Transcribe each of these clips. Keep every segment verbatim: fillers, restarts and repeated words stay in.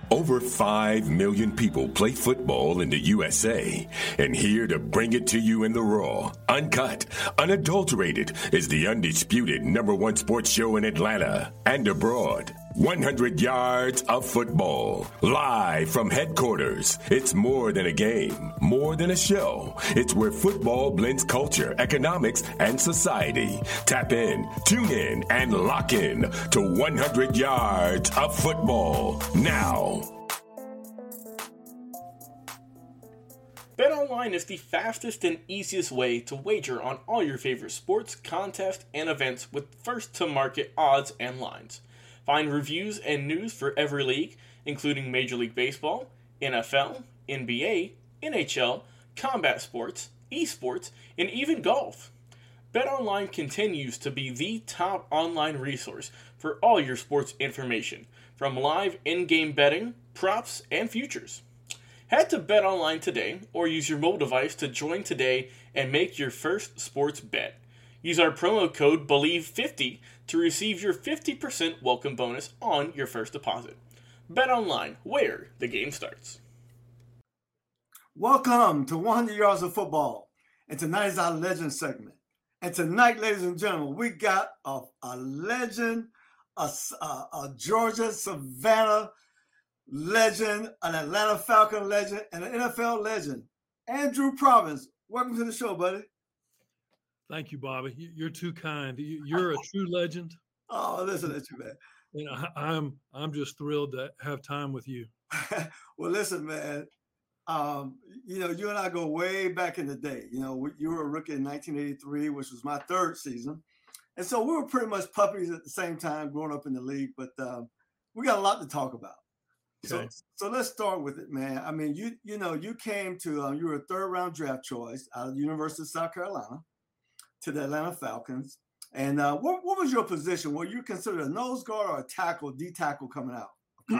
Over five million people play football in the U S A, and here to bring it to you in the raw, uncut, unadulterated is the undisputed number one sports show in Atlanta and abroad. one hundred yards of football, live from headquarters. It's more than a game, more than a show. It's where football blends culture, economics, and society. Tap in, tune in, and lock in to one hundred yards of football now. BetOnline is the fastest and easiest way to wager on all your favorite sports, contests, and events with first-to-market odds and lines. Find reviews and news for every league, including Major League Baseball, N F L, N B A, N H L, combat sports, esports, and even golf. BetOnline continues to be the top online resource for all your sports information, from live in-game betting, props, and futures. Head to BetOnline today or use your mobile device to join today and make your first sports bet. Use our promo code believe fifty to receive your fifty percent welcome bonus on your first deposit. BetOnline, where the game starts. Welcome to one hundred yards of football. And tonight is our legend segment. And tonight, ladies and gentlemen, we got a, a legend, a, a, a Georgia Savannah legend, an Atlanta Falcon legend, and an N F L legend. Andrew Province, welcome to the show, buddy. Thank you, Bobby. You're too kind. You're a true legend. Oh, listen to you, man. And I, I'm I'm just thrilled to have time with you. Well, listen, man. Um, you know, you and I go way back in the day. You know, you were a rookie in nineteen eighty-three, which was my third season. And so we were pretty much puppies at the same time growing up in the league. But um, we got a lot to talk about. Okay. So, so let's start with it, man. I mean, you you know, you came to, um, you were a third round draft choice out of the University of South Carolina to the Atlanta Falcons. And uh, what, what was your position? Were you considered a nose guard or a tackle, D tackle coming out?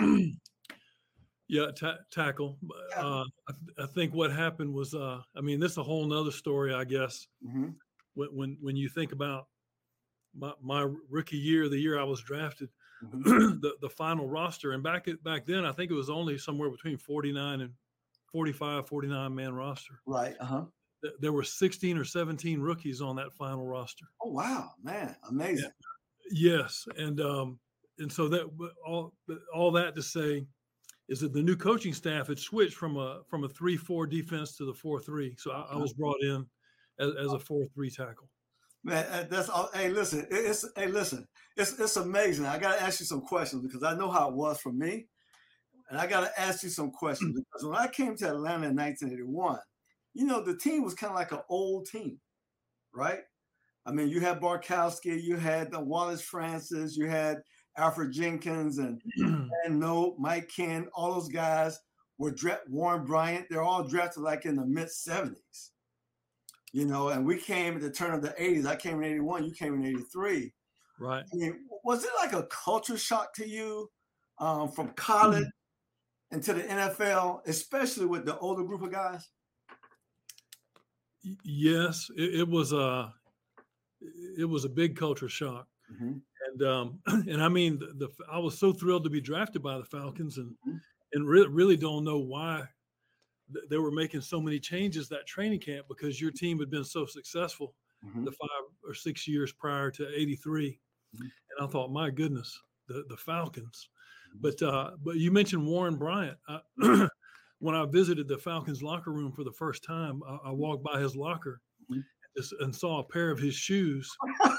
Yeah, ta- tackle. Uh, I, th- I think what happened was, uh, I mean, this is a whole nother story, I guess. Mm-hmm. When, when when you think about my, my rookie year, the year I was drafted, Mm-hmm. the, the final roster, and back at, back then, I think it was only somewhere between forty-nine and forty-five, forty-nine man roster. Right. Uh-huh. Th- There were sixteen or seventeen rookies on that final roster. Oh, wow, man. Amazing. Yes. And, um, and so that all, all that to say is that the new coaching staff had switched from a, from a three, four defense to the four, three. So I, I was brought in as, as a four, three tackle. Man, that's all. Hey, listen, it's, hey, listen, it's, it's amazing. I got to ask you some questions because I know how it was for me. And I got to ask you some questions because when I came to Atlanta in nineteen eighty-one, you know, the team was kind of like an old team, right? I mean, you had Barkowski, you had the Wallace Francis, you had Alfred Jenkins and, and No, Mike Ken, all those guys were dra- Warren Bryant. They're all drafted like in the mid seventies. You know, and we came at the turn of the eighties. I came in eighty-one, you came in eighty-three. Right. I mean, was it like a culture shock to you um, from college mm-hmm. into the N F L, especially with the older group of guys? Yes, it, it was a it was a big culture shock, mm-hmm. and um, and I mean, the, the I was so thrilled to be drafted by the Falcons, and mm-hmm. and re- really don't know why they were making so many changes that training camp because your team had been so successful mm-hmm. the five or six years prior to eighty-three. Mm-hmm. And I thought, my goodness, the, the Falcons. Mm-hmm. But uh, but you mentioned Warren Bryant. I, when I visited the Falcons locker room for the first time, I, I walked by his locker mm-hmm. and, just, and saw a pair of his shoes.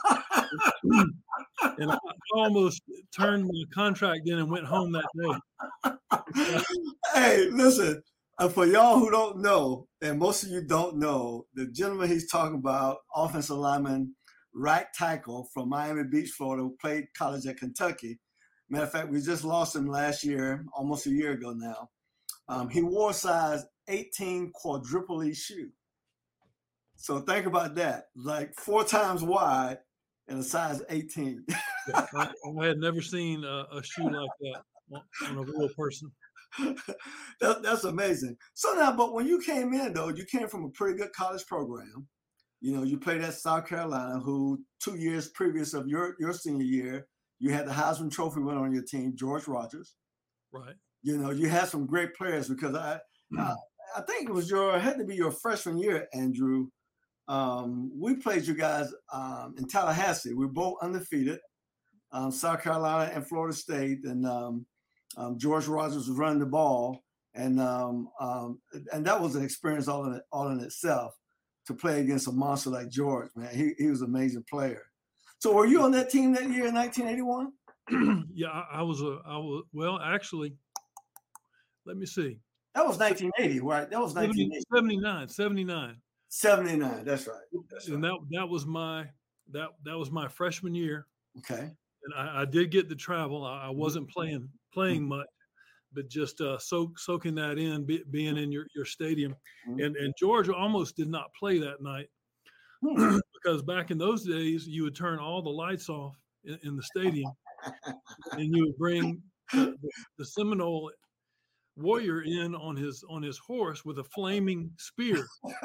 And I almost turned my contract in and went home that day. Hey, listen. And for y'all who don't know, and most of you don't know, the gentleman he's talking about, offensive lineman, right tackle from Miami Beach, Florida, who played college at Kentucky. Matter of fact, we just lost him last year, almost a year ago now. Um, he wore size eighteen quadruple E shoe. So think about that, like four times wide and a size eighteen. Yeah, I, I had never seen a, a shoe like that on, on a real person. that, that's amazing. So now, but when you came in, though, you came from a pretty good college program. You know, you played at South Carolina, who two years previous of your, your senior year, you had the Heisman Trophy winner on your team, George Rogers. Right. You know, you had some great players because I, mm. I, I think it was your it had to be your freshman year, Andrew. Um, we played you guys um, in Tallahassee. We were both undefeated, um, South Carolina and Florida State, and um, um, George Rogers was running the ball, and um, um, and that was an experience all in it, all in itself to play against a monster like George. Man, he he was an amazing player. So, were you on that team that year in nineteen eighty-one? Yeah, I, I was a I was well actually. Let me see. That was nineteen eighty, right? That was nineteen eighty. seventy-nine, seventy-nine. seventy-nine, that's right. That's and right. that that was my that that was my freshman year. Okay. And I, I did get to travel. I, I wasn't playing playing mm-hmm. much, but just uh, soak, soaking that in, be, being in your, your stadium. Mm-hmm. And and Georgia almost did not play that night mm-hmm. because back in those days, you would turn all the lights off in, in the stadium, and you would bring the, the, the Seminole warrior in on his on his horse with a flaming spear.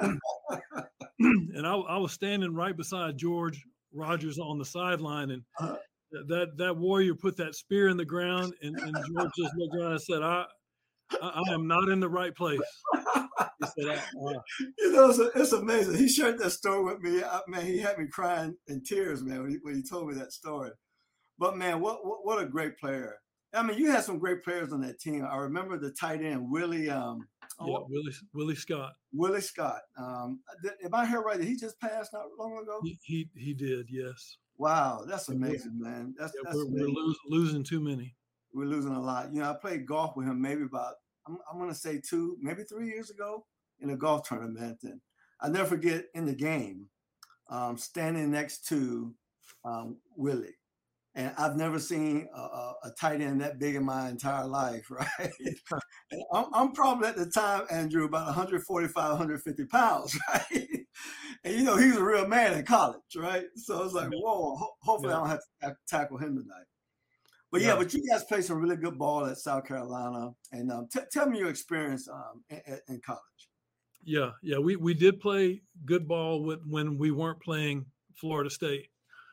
And I, I was standing right beside George Rogers on the sideline, and that that warrior put that spear in the ground, and, and George just looked around and said, I, I I am not in the right place. He said, I, uh, you know, it's, it's amazing. He shared that story with me. I, man, he had me crying in tears, man, when he, when he told me that story. But man, what, what what a great player. I mean, you had some great players on that team. I remember the tight end, Willie. Um, yeah, oh, Willie Willie Scott. Willie Scott. Um, am I here right? Did he just passed not long ago? He he, he did, yes. Wow, that's amazing, man. That's, yeah, that's we're, amazing. we're lose, losing too many. We're losing a lot. You know, I played golf with him maybe about, I'm, I'm going to say two, maybe three years ago in a golf tournament. And I never forget in the game, um, standing next to um, Willie. And I've never seen a, a, a tight end that big in my entire life, right? And I'm, I'm probably at the time, Andrew, about one forty-five, one fifty pounds, right? And, you know, he was a real man in college, right? So it's like, whoa, ho- hopefully yeah. I don't have to t- tackle him tonight. But, yeah. yeah, but you guys played some really good ball at South Carolina. And um, t- tell me your experience um, in, in college. Yeah, yeah, we, we did play good ball with, when we weren't playing Florida State.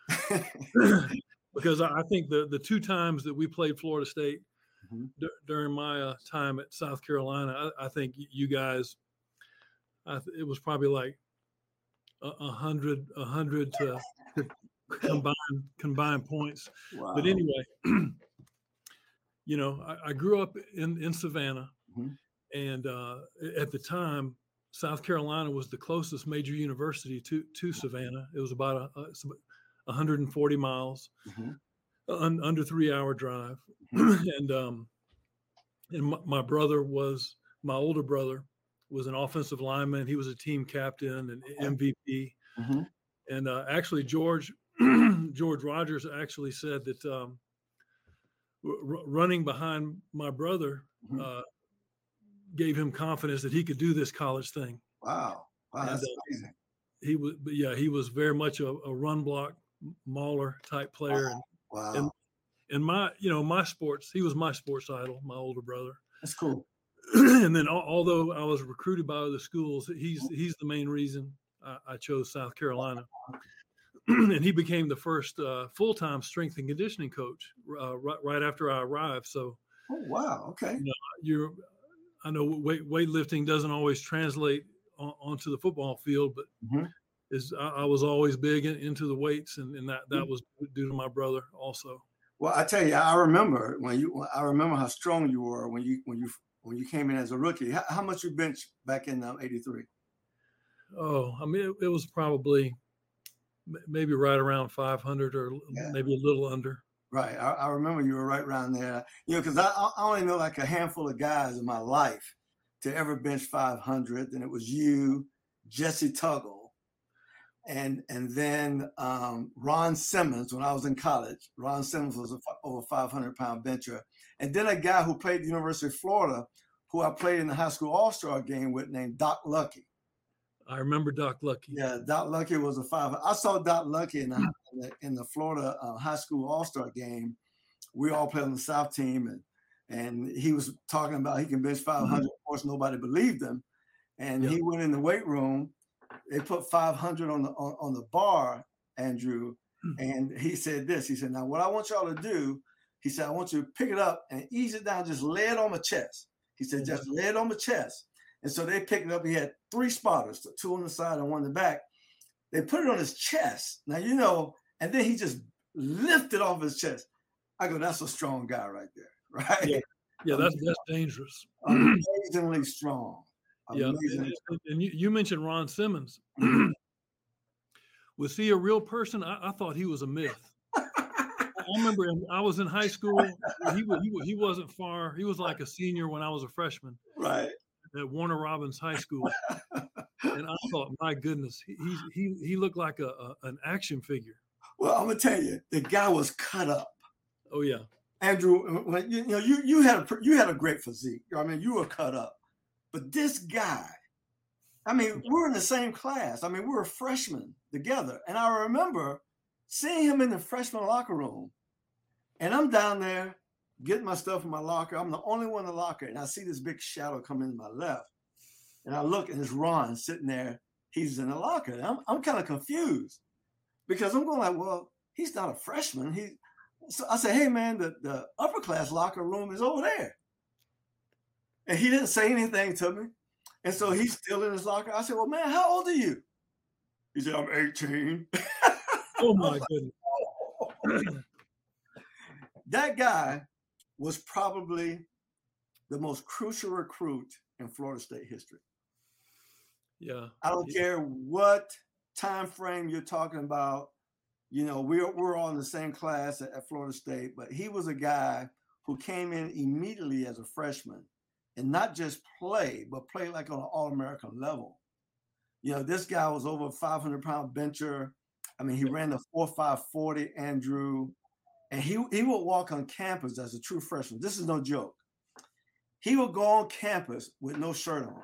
Because I think the, the two times that we played Florida State mm-hmm. d- during my uh, time at South Carolina, I, I think you guys, I th- it was probably like a, a hundred, a hundred to, to combine combine points. Wow. But anyway, you know, I, I grew up in, in Savannah, mm-hmm. and uh, at the time, South Carolina was the closest major university to to Savannah. It was about a, a one hundred forty miles, mm-hmm. un, under three hour drive. Mm-hmm. and um, and my, my brother was, my older brother was an offensive lineman. He was a team captain and M V P. Mm-hmm. And uh, actually George, George Rogers actually said that um, r- running behind my brother mm-hmm. uh, gave him confidence that he could do this college thing. Wow. Wow. That's and, uh, amazing. He was, but yeah, he was very much a, a run block mauler type player. And, wow. and, and my, you know, my sports, he was my sports idol, my older brother. That's cool. And then although I was recruited by other schools, he's, he's the main reason I, I chose South Carolina. And he became the first uh, full-time strength and conditioning coach uh, right, right after I arrived. So, oh, wow. Okay. You know, you're, I know weight, weightlifting doesn't always translate on, onto the football field, but mm-hmm. is I, I was always big in, into the weights, and, and that, that was due to my brother also. Well, I tell you, I remember when you, I remember how strong you were when you, when you, when you came in as a rookie. How, how much you bench back in um, eighty-three? Oh, I mean, it, it was probably maybe right around five hundred or yeah. maybe a little under. Right. I, I remember you were right around there, you know, because I, I only know like a handful of guys in my life to ever bench five hundred. And it was you, Jesse Tuggle, and and then um, Ron Simmons when I was in college. Ron Simmons was a f- over five hundred pound bencher. And then a guy who played at the University of Florida, who I played in the high school all-star game with, named Doc Lucky. I remember Doc Lucky. Yeah, Doc Lucky was a five. I saw Doc Lucky in the, in the, in the Florida uh, high school all-star game. We all played on the South team, and and he was talking about he can bench five hundred. Mm-hmm. Of course, nobody believed him. And yep. he went in the weight room. They put five hundred on the on, on the bar, Andrew, mm-hmm. and he said this. He said, "Now, what I want y'all to do He said, I want you to pick it up and ease it down. Just lay it on my chest. He said, just lay it on my chest. And so they picked it up. He had three spotters, two on the side and one in the back. They put it on his chest. Now, you know, and then he just lifted off his chest. I go, that's a strong guy right there, right? Yeah, yeah that's that's dangerous. Amazingly strong. Amazingly yeah, and, strong. and you, you mentioned Ron Simmons. Was he a real person? I, I thought he was a myth. I remember him, I was in high school. He, he, he wasn't far. He was like a senior when I was a freshman. Right. At Warner Robins High School. And I thought, my goodness, he he he looked like a, a an action figure. Well, I'm gonna tell you, the guy was cut up. Oh yeah, Andrew. When, you, you know, you you had a you had a great physique. I mean, you were cut up, but this guy, I mean, we were in the same class. I mean, we were freshmen together, and I remember seeing him in the freshman locker room, and I'm down there getting my stuff in my locker. I'm the only one in the locker, and I see this big shadow come in my left. And I look, and it's Ron sitting there. He's in the locker. And I'm I'm kind of confused because I'm going like, well, he's not a freshman. He, so I said, hey man, the, the upper class locker room is over there. And he didn't say anything to me. And so he's still in his locker. I said, well, man, how old are you? He said, I'm eighteen. Oh my goodness. That guy was probably the most crucial recruit in Florida State history. Yeah. I don't yeah. care what time frame you're talking about. You know, we're we're all in the same class at, at Florida State, but he was a guy who came in immediately as a freshman and not just play, but play like on an All-American level. You know, this guy was over a five hundred pound bencher. I mean, he ran the four five forty, Andrew, and he, he would walk on campus as a true freshman. This is no joke. He would go on campus with no shirt on.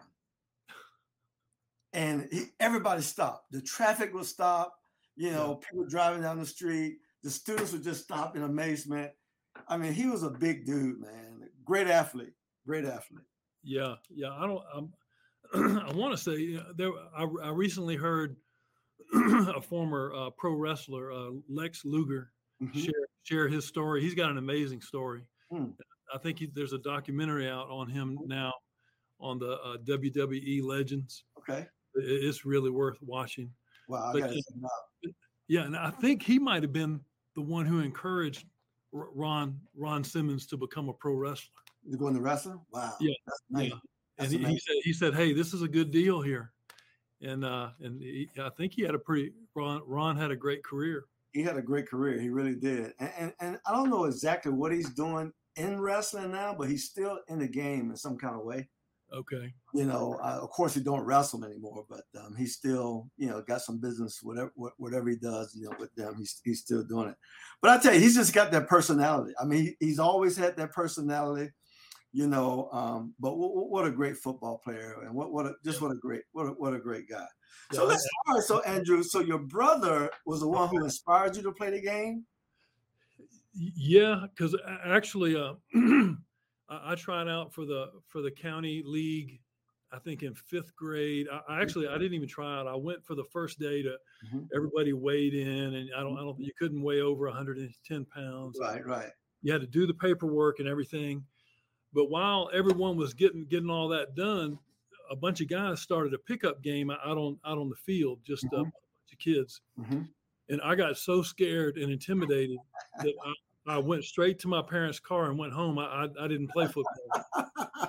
And he, everybody stopped. The traffic would stop. You know, yeah. People driving down the street. The students would just stop in amazement. I mean, he was a big dude, man. Great athlete. Great athlete. Yeah, yeah. I don't. I'm, I want to say you know, there. I, I recently heard a former uh, pro wrestler, uh, Lex Luger, mm-hmm. share share his story. He's got an amazing story. Mm. I think he, there's a documentary out on him now on the uh, W W E Legends. Okay. It's really worth watching. Wow, I but, gotta check him out. Yeah, and I think he might have been the one who encouraged Ron Ron Simmons to become a pro wrestler. To go into wrestling? Wow. Yeah. That's nice. Yeah. That's and he, he said he said, hey, this is a good deal here. And uh, and he, I think he had a pretty Ron Ron had a great career. He had a great career. He really did. And, and and I don't know exactly what he's doing in wrestling now, but he's still in the game in some kind of way. Okay. You know, uh, of course he don't wrestle anymore, but um, he's still, you know, got some business, whatever, whatever he does, you know, with them, he's he's still doing it. But I tell you, he's just got that personality. I mean, he, he's always had that personality, you know. Um, but w- w- what a great football player, and what what a, just what a great what a, what a great guy. So yeah, let's all right. So Andrew, so your brother was the one who inspired you to play the game. Yeah, because actually, uh, I tried out for the for the county league, I think in fifth grade. I, I actually I didn't even try out. I went for the first day to mm-hmm. everybody weighed in, and I don't I don't you couldn't weigh over one hundred ten pounds. Right, right. You had to do the paperwork and everything. But while everyone was getting getting all that done, a bunch of guys started a pickup game out on out on the field, just mm-hmm. a bunch of kids. Mm-hmm. And I got so scared and intimidated that I, I went straight to my parents' car and went home. I I, I didn't play football.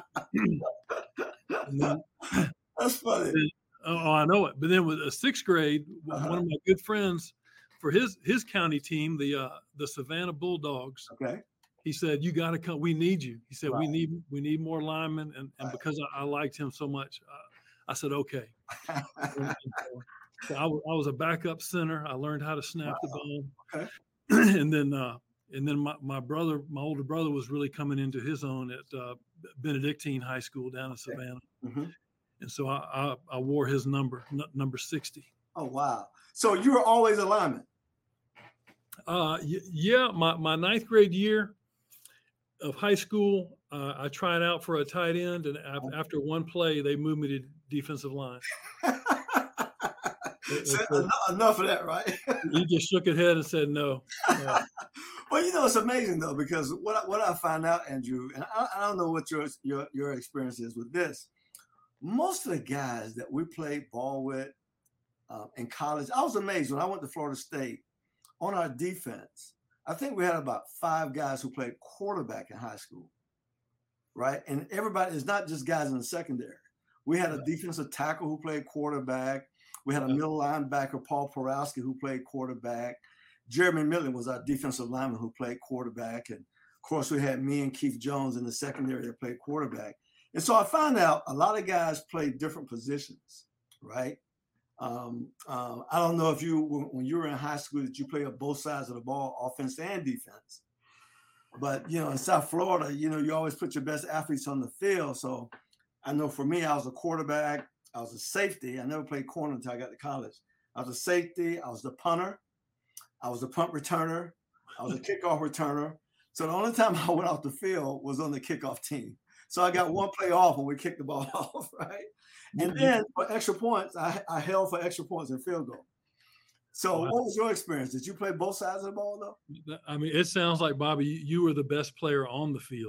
then, That's funny. Then, oh, I know it. But then with a sixth grade, uh-huh. one of my good friends for his his county team, the uh, the Savannah Bulldogs. Okay. He said, "You got to come. We need you." He said, right. "We need we need more linemen." And, and right. because I, I liked him so much, uh, I said, "Okay." and, and so, so I, w- I was a backup center. I learned how to snap wow. the ball. Okay. and then uh, and then my, my brother, my older brother, was really coming into his own at uh, Benedictine High School down in Savannah. Mm-hmm. And so I, I I wore his number, n- number sixty. Oh wow! So you were always a lineman. Uh, y- yeah, my my ninth grade year of high school, uh, I tried out for a tight end, and ap- after one play, they moved me to defensive line. So enough, enough of that, right? He just shook his head and said no. no. Well, you know, it's amazing though, because what I, what I found out, Andrew, and I, I don't know what your your your experience is with this. Most of the guys that we played ball with uh, in college, I was amazed when I went to Florida State. On our defense, I think we had about five guys who played quarterback in high school, right? And everybody, it's not just guys in the secondary. We had a defensive tackle who played quarterback. We had a middle linebacker, Paul Porowski, who played quarterback. Jeremy Millen was our defensive lineman who played quarterback. And of course, we had me and Keith Jones in the secondary that played quarterback. And so I found out a lot of guys played different positions, right? Um, um, I don't know if you, when you were in high school, that you play on both sides of the ball, offense and defense. But, you know, in South Florida, you know, you always put your best athletes on the field. So I know for me, I was a quarterback. I was a safety. I never played corner until I got to college. I was a safety. I was the punter. I was a punt returner. I was a kickoff returner. So the only time I went off the field was on the kickoff team. So I got one play off when we kicked the ball off, right? And then for extra points, I, I held for extra points and field goal. So wow. What was your experience? Did you play both sides of the ball, though? I mean, it sounds like, Bobby, you were the best player on the field.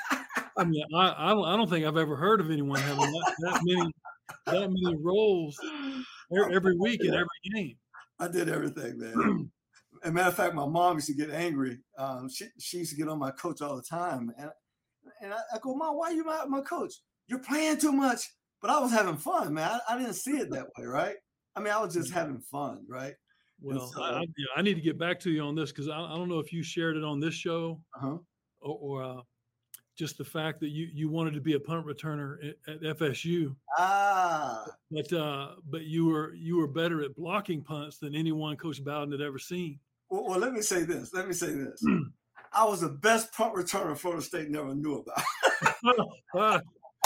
I mean, I, I, don't, I don't think I've ever heard of anyone having that, that many that many roles every week in every game. I did everything, man. As a matter of fact, my mom used to get angry. Um, she, she used to get on my coach all the time. And, and I, I go, Mom, why are you my, my coach? You're playing too much. But I was having fun, man. I, I didn't see it that way, right? I mean, I was just having fun, right? Well, so, I, I, I need to get back to you on this because I, I don't know if you shared it on this show uh-huh. or, or uh, just the fact that you, you wanted to be a punt returner at, at F S U. Ah. But uh, but you were you were better at blocking punts than anyone Coach Bowden had ever seen. Well, well let me say this. Let me say this. I was the best punt returner Florida State never knew about.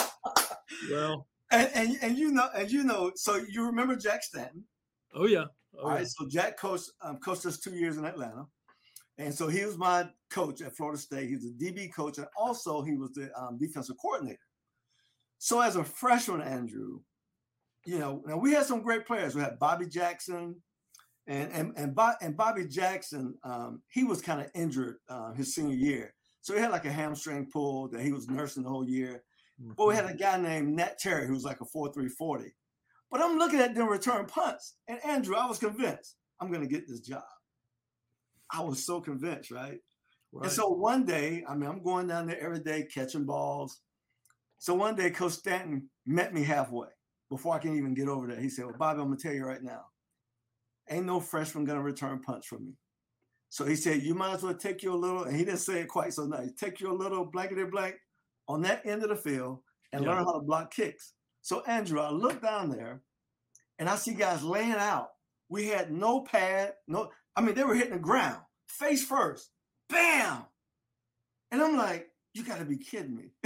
Well. And, and and you know and you know so you remember Jack Stanton? Oh yeah. Oh, All right. yeah. So Jack coached um, coached us two years in Atlanta, and so he was my coach at Florida State. He was the D B coach, and also he was the um, defensive coordinator. So as a freshman, Andrew, you know, now we had some great players. We had Bobby Jackson, and and and, Bo- and Bobby Jackson. Um, he was kind of injured uh, his senior year, so he had like a hamstring pull that he was nursing the whole year. But we had a guy named Nat Terry who was like a four three forty. But I'm looking at them return punts. And Andrew, I was convinced I'm going to get this job. I was so convinced, right? right? And so one day, I mean, I'm going down there every day catching balls. So one day, Coach Stanton met me halfway before I can even get over there. He said, well, Bobby, I'm going to tell you right now, ain't no freshman going to return punts from me. So he said, you might as well take you a little, and he didn't say it quite so nice, take you a little blankety blank on that end of the field and yeah. learn how to block kicks. So, Andrew, I look down there and I see guys laying out. We had no pad, no, I mean, they were hitting the ground, face first, bam. And I'm like, you got to be kidding me.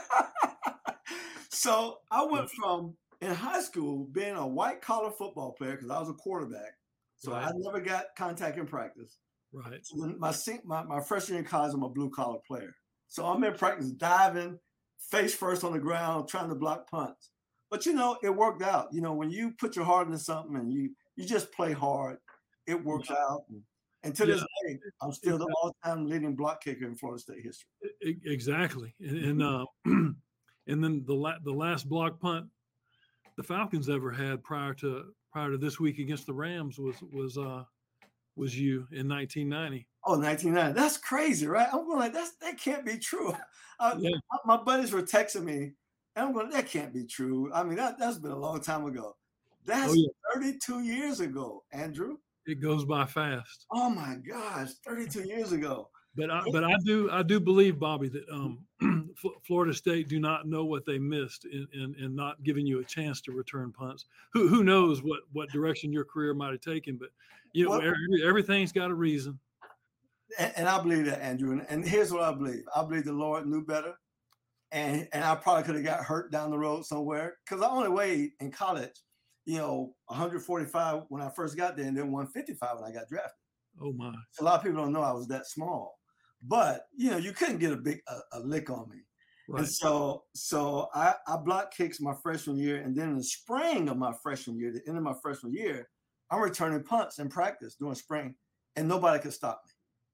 So I went from in high school being a white collar football player because I was a quarterback. So right. I never got contact in practice. Right. So my, my, my freshman year in college, I'm a blue collar player. So I'm in practice diving, face first on the ground, trying to block punts. But, you know, it worked out. You know, when you put your heart into something and you you just play hard, it works yeah. out. And to yeah. this day, I'm still the all-time leading block kicker in Florida State history. Exactly. And and, uh, and then the la- the last block punt the Falcons ever had prior to prior to this week against the Rams was was uh, was you in nineteen ninety. Oh, nineteen ninety. That's crazy, right? I'm going like, that's, that can't be true. Uh, yeah. My buddies were texting me, and I'm going, that can't be true. I mean, that, that's been a long time ago. That's oh, yeah. thirty-two years ago, Andrew. It goes by fast. Oh, my gosh, thirty-two years ago. But I, but I do I do believe, Bobby, that um, Florida State do not know what they missed in, in, in not giving you a chance to return punts. Who who knows what, what direction your career might have taken, but you know well, every, everything's got a reason. And, and I believe that, Andrew. And, and here's what I believe. I believe the Lord knew better. And and I probably could have got hurt down the road somewhere. Because I only weighed in college, you know, one forty-five when I first got there and then one fifty-five when I got drafted. Oh, my. A lot of people don't know I was that small. But, you know, you couldn't get a big a, a lick on me. Right. And so so I, I blocked kicks my freshman year. And then in the spring of my freshman year, the end of my freshman year, I'm returning punts in practice during spring. And nobody could stop me.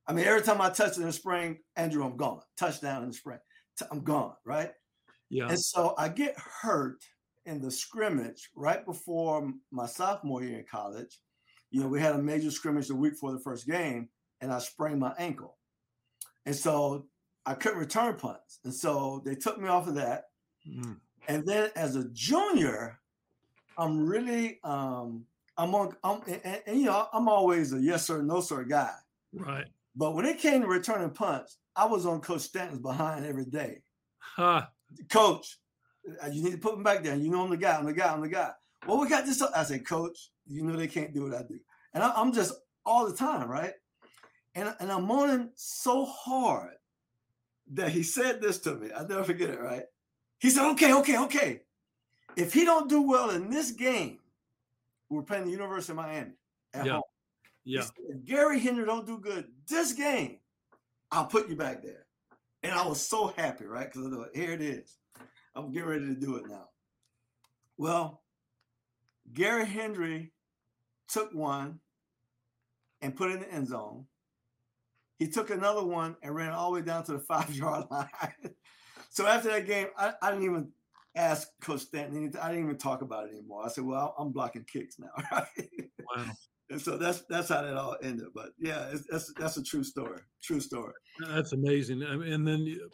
I mean, every time I touch it in the spring, Andrew, I'm gone. Touchdown in the spring, I'm gone, right? Yeah. And so I get hurt in the scrimmage right before my sophomore year in college. You know, we had a major scrimmage the week before the first game, and I sprained my ankle. And so I couldn't return punts. And so they took me off of that. Mm. And then as a junior, I'm really, um, I'm on, I'm, and, and, you know, I'm always a yes sir, no sir guy. Right. But when it came to returning punts, I was on Coach Stanton's behind every day. Huh. Coach, you need to put him back there. You know, I'm the guy, I'm the guy, I'm the guy. Well, we got this. I said, Coach, you know they can't do what I do. And I, I'm just all the time, right? And, and I'm on him so hard that he said this to me. I'll never forget it, right? He said, okay, okay, okay. If he don't do well in this game, we're playing the University of Miami at yeah. home. Yeah. Said, if Gary Hendry don't do good this game, I'll put you back there. And I was so happy, right? Because I thought, here it is. I'm getting ready to do it now. Well, Gary Hendry took one and put it in the end zone. He took another one and ran all the way down to the five-yard line. So after that game, I, I didn't even ask Coach Stanton anything. I didn't even talk about it anymore. I said, well, I'm blocking kicks now. Right? Wow. And so that's that's how that all ended. But yeah, it's, that's that's a true story. True story. That's amazing. And then you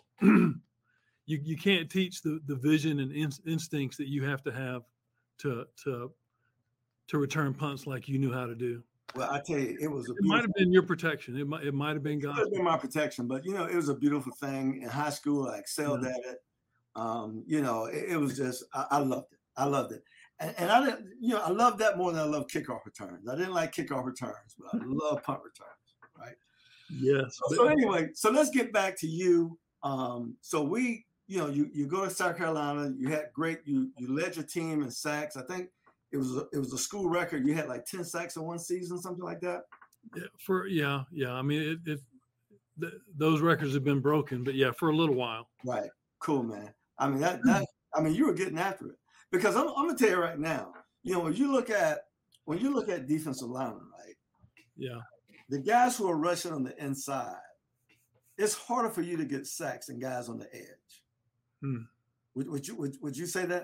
you can't teach the, the vision and in, instincts that you have to have to to to return punts like you knew how to do. Well, I tell you, it was a it might have been your protection. It might it might have been God's. It might have been my protection, but you know, it was a beautiful thing. In high school, I excelled yeah. at it. Um, you know, it, it was just I, I loved it. I loved it. And, and I didn't, you know, I love that more than I love kickoff returns. I didn't like kickoff returns, but I love punt returns, right? Yes. So, so anyway, so let's get back to you. Um, so we, you know, you you go to South Carolina. You had great. You you led your team in sacks. I think it was a, it was a school record. You had like ten sacks in one season, something like that. Yeah. For yeah, yeah. I mean, it, it th- those records have been broken, but yeah, for a little while. Right. Cool, man. I mean that that. I mean, you were getting after it. Because I'm, I'm gonna tell you right now, you know, when you look at when you look at defensive linemen, right? Yeah. The guys who are rushing on the inside, it's harder for you to get sacks than guys on the edge. Hmm. Would, would you would, would you say that?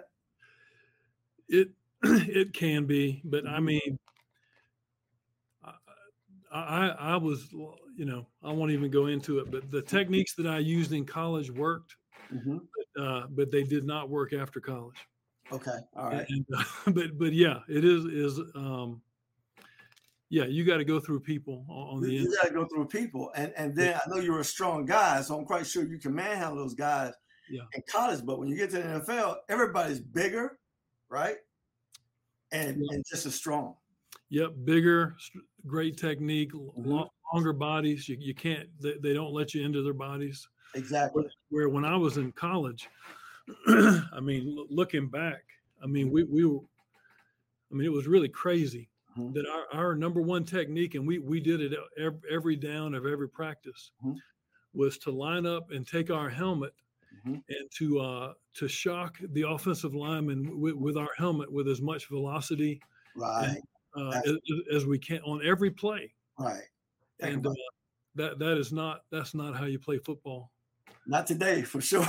It it can be, but I mean, I, I I was, you know, I won't even go into it. But the techniques that I used in college worked, mm-hmm. but, uh, but they did not work after college. Okay. All right. And, uh, but but yeah, it is is um, yeah, you got to go through people on, on the you inside. You got to go through people, and and then I know you're a strong guy, so I'm quite sure you can manhandle those guys yeah. in college. But when you get to the N F L, everybody's bigger, right? And yeah. and just as strong. Yep, bigger, great technique, Mm-hmm. long, longer bodies. You you can't they, they don't let you into their bodies. Exactly. Where when I was in college. I mean, looking back, I mean, we, we were, I mean, it was really crazy mm-hmm. that our, our number one technique, and we, we did it every, every down of every practice, mm-hmm. was to line up and take our helmet mm-hmm. and to uh, to shock the offensive lineman with, with our helmet with as much velocity right. and, uh, as, as we can on every play. Right. And uh, that that is not, that's not how you play football. Not today, for sure.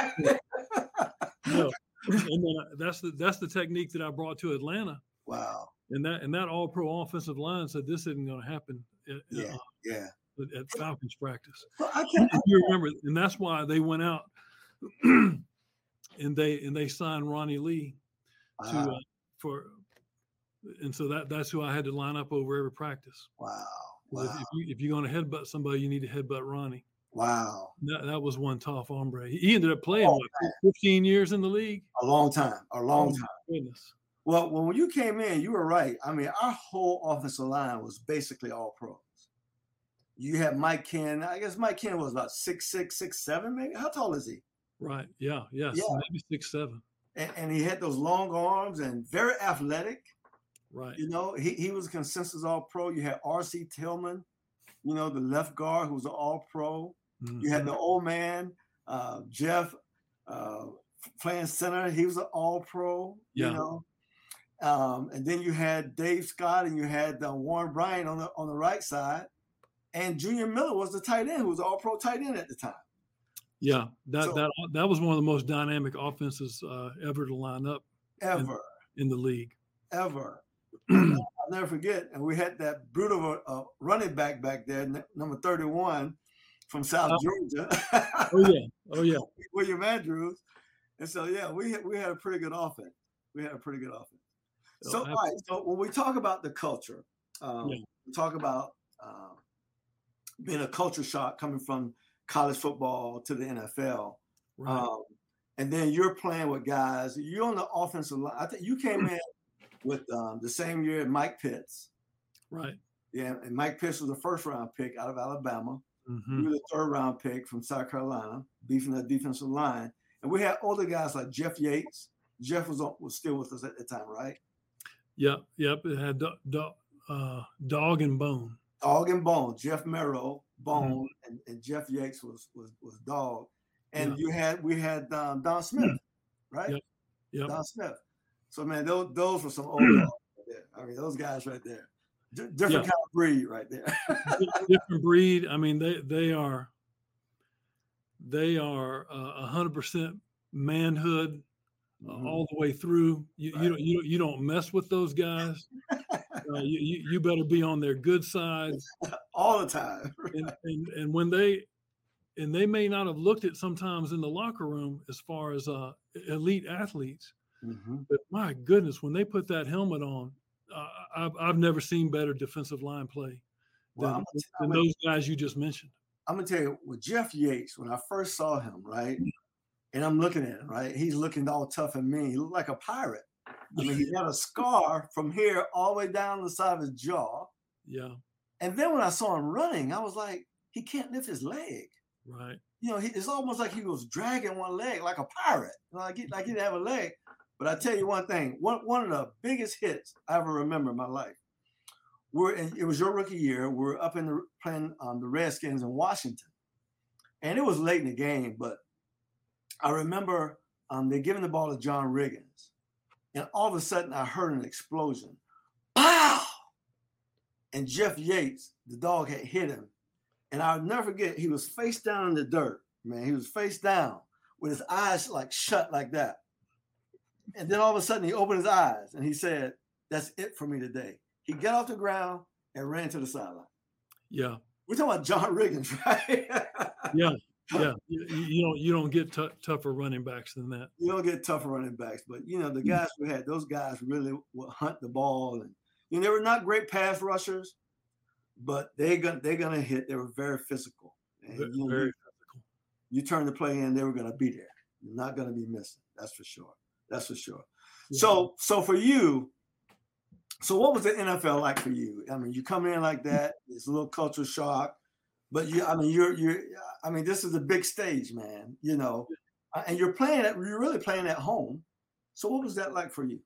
No, and then that's the that's the technique that I brought to Atlanta. Wow! And that and that All Pro offensive line said this isn't going to happen. At, yeah, uh, yeah. At, at Falcons practice. Well, I can't. You remember, and that's why they went out and they and they signed Ronnie Lee to uh, for, and so that that's who I had to line up over every practice. Wow! Wow! If, if, you, if you're going to headbutt somebody, you need to headbutt Ronnie. Wow. That that was one tough hombre. He ended up playing oh, what, fifteen years in the league. A long time. A long oh, time. Goodness. Well, when you came in, you were right. I mean, our whole offensive line was basically all pros. You had Mike Ken. I guess Mike Ken was about six six, six seven, maybe. How tall is he? Right. Yeah. Yes. Yeah. Maybe six seven. And, and he had those long arms and very athletic. Right. You know, he, he was a consensus all pro. You had R C Tillman, you know, the left guard who was an all pro. Mm-hmm. You had the old man, uh, Jeff, uh, playing center. He was an all-pro, yeah. you know. Um, and then you had Dave Scott and you had uh, Warren Bryant on the on the right side. and Junior Miller was the tight end, who was an all-pro tight end at the time. Yeah, that So- that that was one of the most dynamic offenses uh, ever to line up Ever, in the league. ever. I'll never forget. And we had that brutal uh, running back back there, n- number thirty-one from South Oh. Georgia. Oh yeah, oh yeah. William Andrews. And so, yeah, we had, we had a pretty good offense. We had a pretty good offense. So, Oh, all right, so when we talk about the culture, um, Yeah. we talk about um, being a culture shock coming from college football to the N F L. Right. Um, and then you're playing with guys. You're on the offensive line. I think you came in with um, the same year Mike Pitts. Right. Yeah, and Mike Pitts was a first round pick out of Alabama. Mhm. You were the third round pick from South Carolina, beefing the defensive line. And we had older guys like Jeff Yates. Jeff was on, was still with us at the time, right? Yep, yep. It had do, do, uh, dog and bone. Dog and Bone. Jeff Merrill, Bone, and, and Jeff Yates was was was Dog. And Yeah. you had we had um, Don Smith, right? Yep, yep. Don Smith. So man, those those were some old dogs right there. I mean, those guys right there. D- different Yeah. kind of breed right there. Di- different breed. I mean, they they are they are a hundred percent manhood uh, Mhm. all the way through. You you don't you don't you don't mess with those guys. Uh, you, you you better be on their good side. All the time. And, and and when they and they may not have looked at sometimes in the locker room as far as uh, elite athletes, Mhm. but my goodness, when they put that helmet on, uh, I've I've never seen better defensive line play Well, than, I'm, than gonna- those guys you just mentioned. I'm gonna tell you, with Jeff Yates, when I first saw him, right, and I'm looking at him, right, he's looking all tough and mean. He looked like a pirate. I mean, he had a scar from here all the way down the side of his jaw. Yeah, And then when I saw him running, I was like, he can't lift his leg. right. You know, he, it's almost like he was dragging one leg like a pirate, you know, like he, like he didn't have a leg. But I tell you one thing, one, one of the biggest hits I ever remember in my life. We're in, it was your rookie year. We're up in the playing um, the Redskins in Washington, and it was late in the game. But I remember um, they're giving the ball to John Riggins, and all of a sudden I heard an explosion, pow! And Jeff Yates, the dog, had hit him, and I'll never forget. He was face down in the dirt, man. He was face down with his eyes like shut like that, and then all of a sudden he opened his eyes and he said, "That's it for me today." He got off the ground and ran to the sideline. Yeah, We're talking about John Riggins, right? yeah, yeah. You, you don't you don't get t- tougher running backs than that. You don't get tougher running backs, but you know the guys we had, those guys really would hunt the ball, and you know, they were not great pass rushers, but they gonna they're gonna hit. They were very physical, and Ve- you, know, Very you, you turn the play in, they were gonna be there. You're not gonna be missing. That's for sure. That's for sure. Yeah. So so for you. So what was the N F L like for you? I mean, you come in like that, it's a little culture shock, but you, I mean, you're, you're, I mean, this is a big stage, man, you know, uh, and you're playing at, you're really playing at home. So what was that like for you?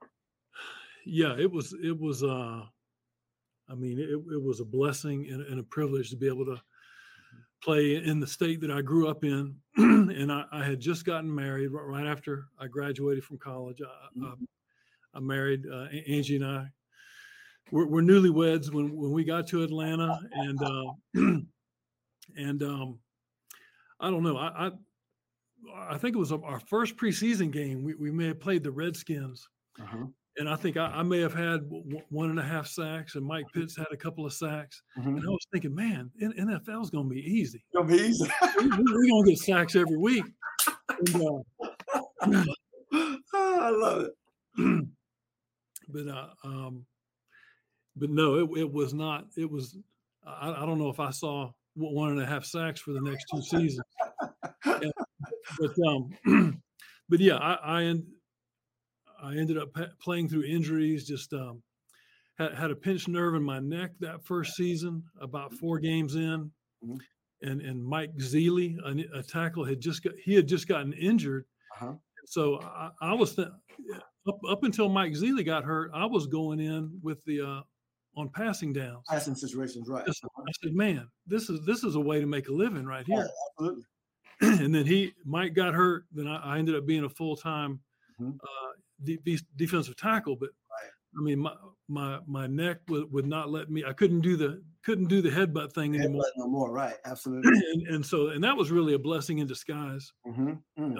Yeah, it was it was uh I mean it, it was a blessing and, and a privilege to be able to play in the state that I grew up in. And I, I had just gotten married right, right after I graduated from college. I, I, I married uh, Angie, and I we're, we're newlyweds when, when we got to Atlanta, and uh, and um, I don't know. I, I I think it was our first preseason game. We we may have played the Redskins, Uh-huh. and I think I, I may have had w- one and a half sacks, and Mike Pitts had a couple of sacks. Mhm. And I was thinking, man, N- NFL is going to be easy. It'll be easy. We, we're going to get sacks every week. And, uh, I love it. but uh, um, but no, it, it was not. It was. I, I don't know if I saw w- one and a half sacks for the next two seasons. Yeah, but um, but yeah, I I, end, I ended up pa- playing through injuries. Just um, had had a pinched nerve in my neck that first season. About four games in, Mhm. and and Mike Zealy, a, a tackle, had just got he had just gotten injured. Uh-huh. So I, I was th- up up until Mike Zealy got hurt. I was going in with the uh, on passing downs. Passing situations, right? Just- I said, man, this is this is a way to make a living right Yeah, here. absolutely. And then he Mike got hurt. Then I, I ended up being a full time Mhm. uh, de- de- defensive tackle. But I mean, my my my neck would, would not let me. I couldn't do the couldn't do the headbutt thing anymore. Headbutt no more, right? Absolutely. and, and so, and that was really a blessing in disguise, mm-hmm. mm. uh,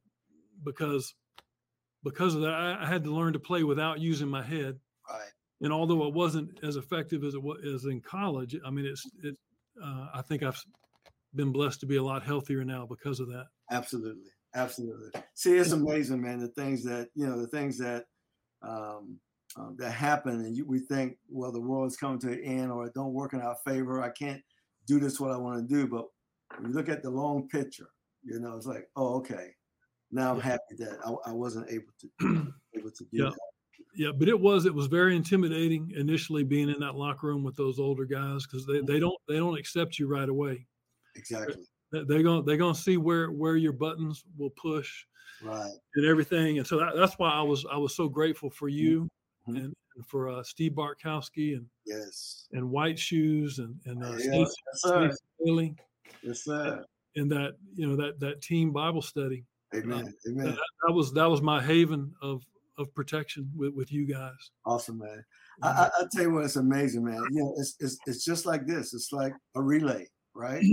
because because of that, I, I had to learn to play without using my head. Right. And although it wasn't as effective as it was as in college, I mean, it's it. Uh, I think I've been blessed to be a lot healthier now because of that. Absolutely, absolutely. See, it's amazing, man. The things that you know, the things that um, um, that happen, and you, we think, well, the world's coming to an end, or it don't work in our favor. I can't do this what I want to do. But when you look at the long picture, you know, it's like, oh, okay. Now I'm yeah. happy that I, I wasn't able to able to do yeah. that. Yeah, but it was it was very intimidating initially being in that locker room with those older guys because they, they don't they don't accept you right away. Exactly. They're, they're gonna they're gonna see where where your buttons will push, right, and everything. And so that, that's why I was I was so grateful for you mm-hmm. and, and for uh, Steve Bartkowski and yes and White Shoes and and uh, yeah, Stacey, yes, sir. Stacey Bailey. Yes, sir. And that you know that that team Bible study. Amen. Uh, Amen. That, that was that was my haven of. of protection with, with you guys. Awesome, man. I, I, I tell you what, it's amazing, man. You know, it's, it's it's just like this. It's like a relay, right?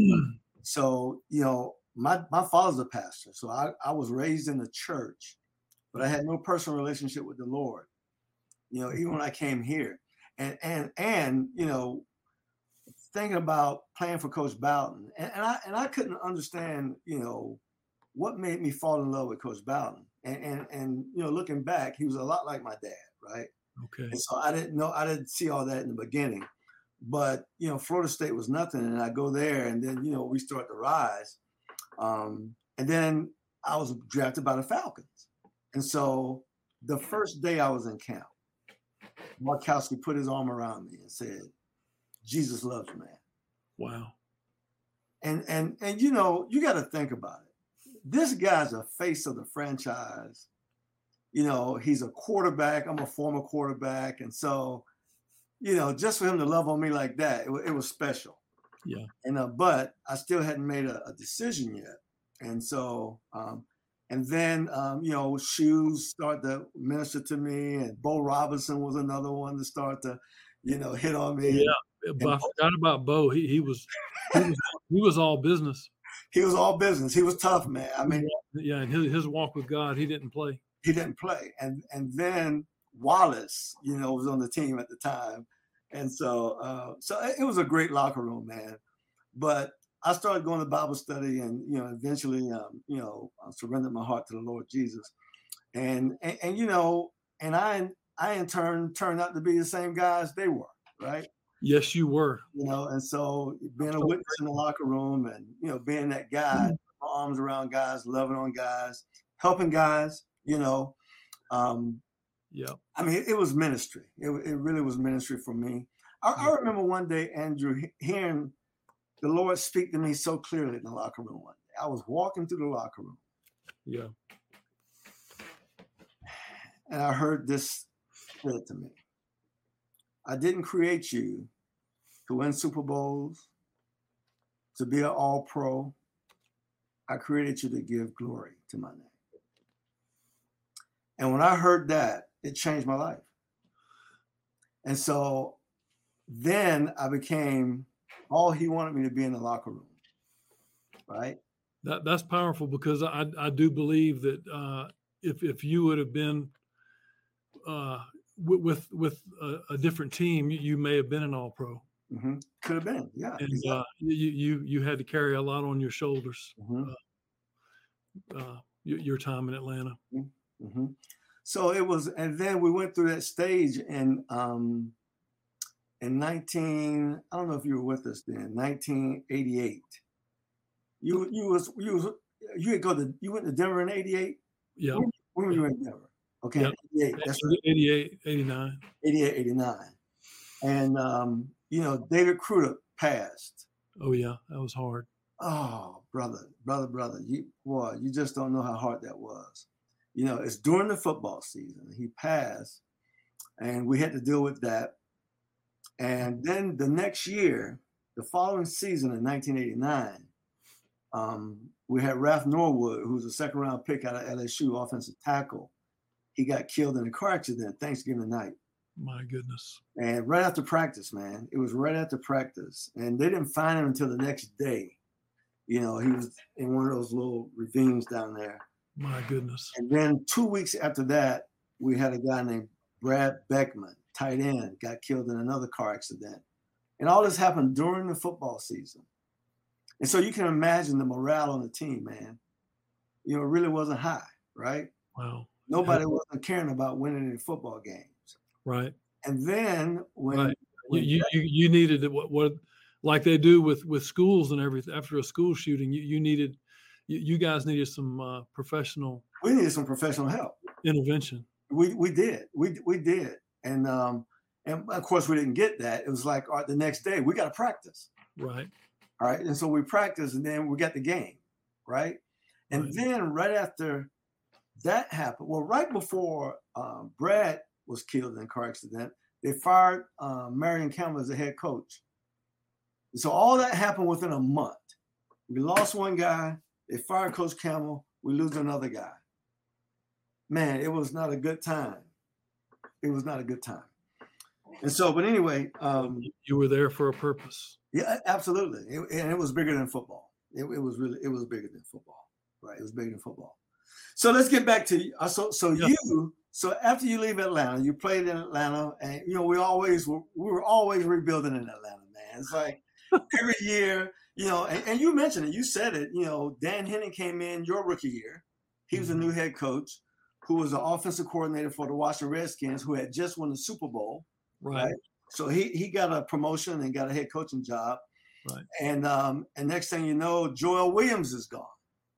So, you know, my, my father's a pastor. So I, I was raised in the church, but I had no personal relationship with the Lord. You know, even when I came here. And and and you know, thinking about playing for Coach Bowden, and, and I and I couldn't understand, you know, what made me fall in love with Coach Bowden. And, and and you know, looking back, he was a lot like my dad, right? Okay. And so I didn't know, I didn't see all that in the beginning, but you know, Florida State was nothing, and I go there, and then you know, we start to rise, um, and then I was drafted by the Falcons, and so the first day I was in camp, Bartkowski put his arm around me and said, "Jesus loves you, man." Wow. And and and you know, you got to think about it. This guy's a face of the franchise. You know, he's a quarterback. I'm a former quarterback. And so, you know, just for him to love on me like that, it, it was special. Yeah. And, uh, but I still hadn't made a, a decision yet. And so, um, and then, um, you know, Shoes started to minister to me, and Bo Robinson was another one to start to, you know, hit on me. Yeah. And, I forgot about Bo. He, he was, he was, he was all business. He was all business. He was tough, man. I mean, yeah, and his, his walk with God, he didn't play. He didn't play. And and then Wallace, you know, was on the team at the time. And so uh, so it was a great locker room, man. But I started going to Bible study, and, you know, eventually, um, you know, I surrendered my heart to the Lord Jesus. And, and, and you know, and I, I in turn turned out to be the same guy as they were, right? Yes, you were. You know, and so being a witness in the locker room, and, you know, being that guy, my arms around guys, loving on guys, helping guys, you know. Um, yeah. I mean, it, it was ministry. It, it really was ministry for me. I, I remember one day, Andrew, hearing the Lord speak to me so clearly in the locker room one day. I was walking through the locker room. Yeah. And I heard this said to me: "I didn't create you to win Super Bowls, to be an all-pro. I created you to give glory to my name." And when I heard that, it changed my life. And so then I became all he wanted me to be in the locker room, right? That that's powerful, because I I do believe that uh, if if you would have been uh, with with a, a different team, you, you may have been an All-Pro. Mm-hmm. Could have been, yeah. And exactly. uh, you you you had to carry a lot on your shoulders. Mm-hmm. Uh, uh, your, your time in Atlanta. Mm-hmm. So it was, and then we went through that stage in um, in nineteen. I don't know if you were with us then. nineteen eighty-eight. You you was you was you had go to you went to Denver in eighty-eight. Yeah. When, when were you in Denver? Okay, yep. eighty-eight. That's right. eighty-eight, eighty-nine. eighty-eight, eighty-nine. And um, you know, David Crudup passed. Oh yeah, that was hard. Oh, brother, brother, brother, you boy, you just don't know how hard that was. You know, it's during the football season. He passed, and we had to deal with that. And then the next year, the following season in nineteen eighty-nine, um, we had Ralph Norwood, who was a second round pick out of L S U, offensive tackle. He got killed in a car accident Thanksgiving night. My goodness. And right after practice, man, it was right after practice. And they didn't find him until the next day. You know, he was in one of those little ravines down there. My goodness. And then two weeks after that, we had a guy named Brad Beckman, tight end, got killed in another car accident. And all this happened during the football season. And so you can imagine the morale on the team, man. You know, it really wasn't high, right? Wow. Nobody wasn't caring about winning any football games. Right. And then when, right. when you, you you needed what what like they do with with schools and everything after a school shooting, you, you needed you, you guys needed some uh, professional we needed some professional help. Intervention. We we did. We we did. And um and of course we didn't get that. It was like all right, the next day we got to practice. Right. All right. And so we practiced and then we got the game, right? And right. then right after that happened, well, right before um, Brad was killed in a car accident, they fired um, Marion Campbell as the head coach. And so all that happened within a month. We lost one guy, they fired Coach Campbell, we lose another guy. Man, it was not a good time. It was not a good time. And so, but anyway. Um, you were there for a purpose. Yeah, absolutely. It, and it was bigger than football. It, it was really, it was bigger than football, right? It was bigger than football. So let's get back to, uh, so so yeah. you, so after you leave Atlanta, you played in Atlanta, and, you know, we always were, we were always rebuilding in Atlanta, man. It's like every year, you know, and, and you mentioned it, you said it, you know, Dan Henning came in your rookie year. He was a new head coach who was the offensive coordinator for the Washington Redskins, who had just won the Super Bowl. Right. right? So he he got a promotion and got a head coaching job. Right. And um, and next thing you know, Joel Williams is gone.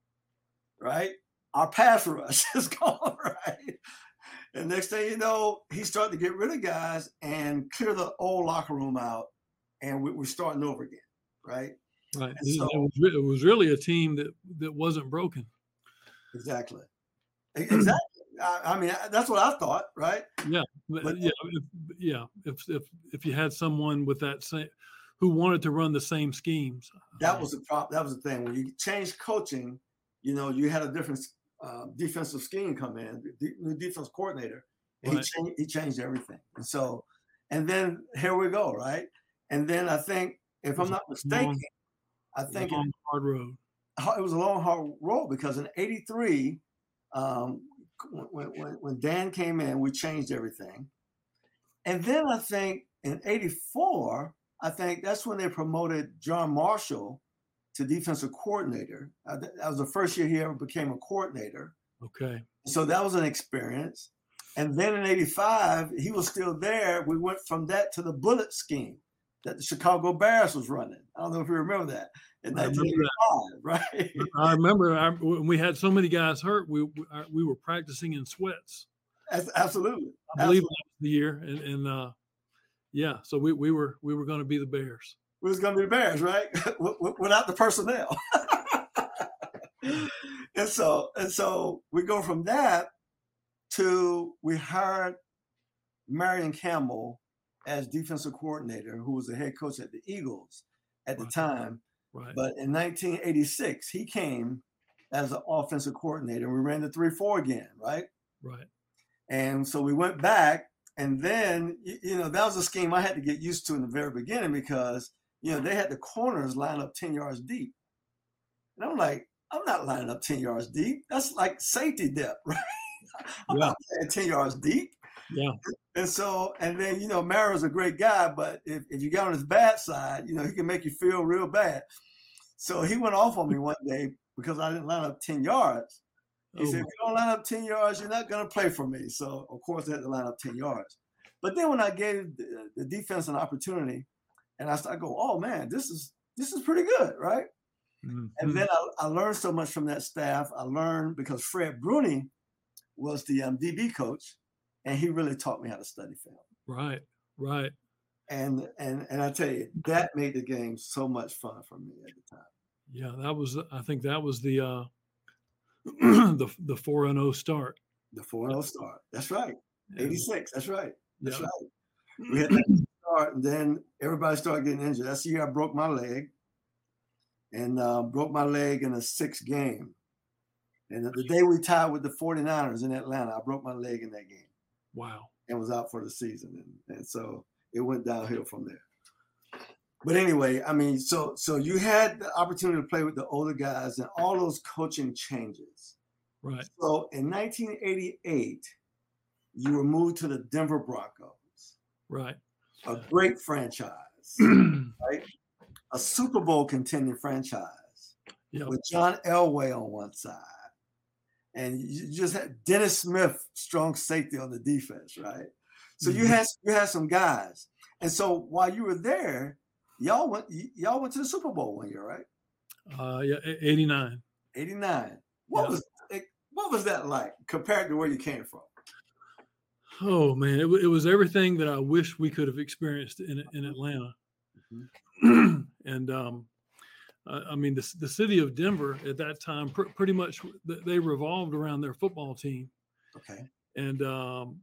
Right? Our pass rush is gone, right? And next thing you know, he's starting to get rid of guys and clear the old locker room out, and we, we're starting over again, right? Right. So, it, was, it was really a team that, that wasn't broken. Exactly. Exactly. I, I mean, that's what I thought, right? Yeah. But, yeah. If, yeah. If, if, if you had someone with that same, who wanted to run the same schemes. That was the problem. That was the thing. When you changed coaching, you know, you had a different uh, defensive scheme come in, the new defense coordinator, and right. he, changed, he changed everything. And so, and then here we go, right? And then I think, if I'm not mistaken, long, I think long, it, hard road. It was a long, hard road because in eighty-three, um, when, when, when Dan came in, we changed everything. And then I think in eighty-four, I think that's when they promoted John Marshall to defensive coordinator. Uh, that was the first year he ever became a coordinator. Okay. So that was an experience. And then in eighty-five, he was still there. We went from that to the bullet scheme that the Chicago Bears was running. I don't know if you remember that. In nineteen eighty-five, right? I remember I, when we had so many guys hurt, we we were practicing in sweats. Absolutely. I believe Absolutely. that was the year. And, and uh, yeah, so we, we were we were going to be the Bears. We was going to be the Bears, right? Without the personnel. and so and so we go from that to we hired Marion Campbell as defensive coordinator, who was the head coach at the Eagles at the right. time. Right. But in nineteen eighty-six, he came as an offensive coordinator, and we ran the three four again, right? Right. And so we went back, and then, you know, that was a scheme I had to get used to in the very beginning because, you know, they had the corners line up ten yards deep. And I'm like, I'm not lining up ten yards deep. That's like safety depth, right? I'm yeah. not playing ten yards deep. Yeah. And so, and then, you know, Mario's a great guy, but if, if you got on his bad side, you know, he can make you feel real bad. So he went off on me one day because I didn't line up ten yards. He oh. said, if you don't line up ten yards, you're not going to play for me. So, of course, I had to line up ten yards. But then when I gave the, the defense an opportunity and I started going, oh, man, this is this is pretty good, right? Mm-hmm. And then I, I learned so much from that staff. I learned because Fred Bruni was the um, D B coach, and he really taught me how to study film. Right, right. And and and I tell you, that made the game so much fun for me at the time. Yeah, that was. I think that was the uh, the the four and oh start. The four and oh start. That's right. eighty-six. That's right. That's yeah. right. We had that start, and then everybody started getting injured. That's the year I broke my leg, and uh, broke my leg in a sixth game. And the day we tied with the forty-niners in Atlanta, I broke my leg in that game. Wow. and was out for the season. And, and so it went downhill from there. But anyway, I mean, so so you had the opportunity to play with the older guys and all those coaching changes. Right. So in nineteen eighty-eight, you were moved to the Denver Broncos. Right. A great franchise, right? A Super Bowl contending franchise yep. with John Elway on one side. And you just had Dennis Smith, strong safety on the defense, right? So mm-hmm. you had you had some guys. And so while you were there, y'all went y- y'all went to the Super Bowl one year, right? Uh yeah, eighty-nine. eighty-nine. What yeah. was what was that like compared to where you came from? Oh man, it, it was everything that I wish we could have experienced in in Atlanta. Mm-hmm. and um, I, I mean, the the city of Denver at that time, pr- pretty much they revolved around their football team. Okay. And um,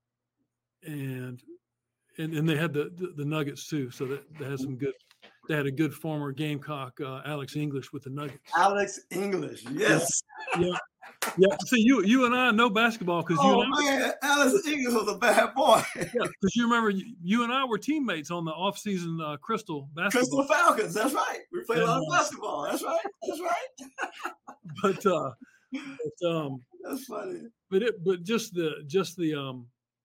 and and and they had the, the the Nuggets too, so that they had some good. They had a good former Gamecock, uh, Alex English, with the Nuggets. Alex English, yes. Yeah. Yeah, see, you you and I know basketball because oh, you and I. man, Alex English was a bad boy. Yeah, because you remember you, you and I were teammates on the off-season uh, Crystal basketball. Crystal Falcons, that's right. We played and, a lot of basketball. That's right. That's right. but uh, but um, that's funny. But it but just the just the um,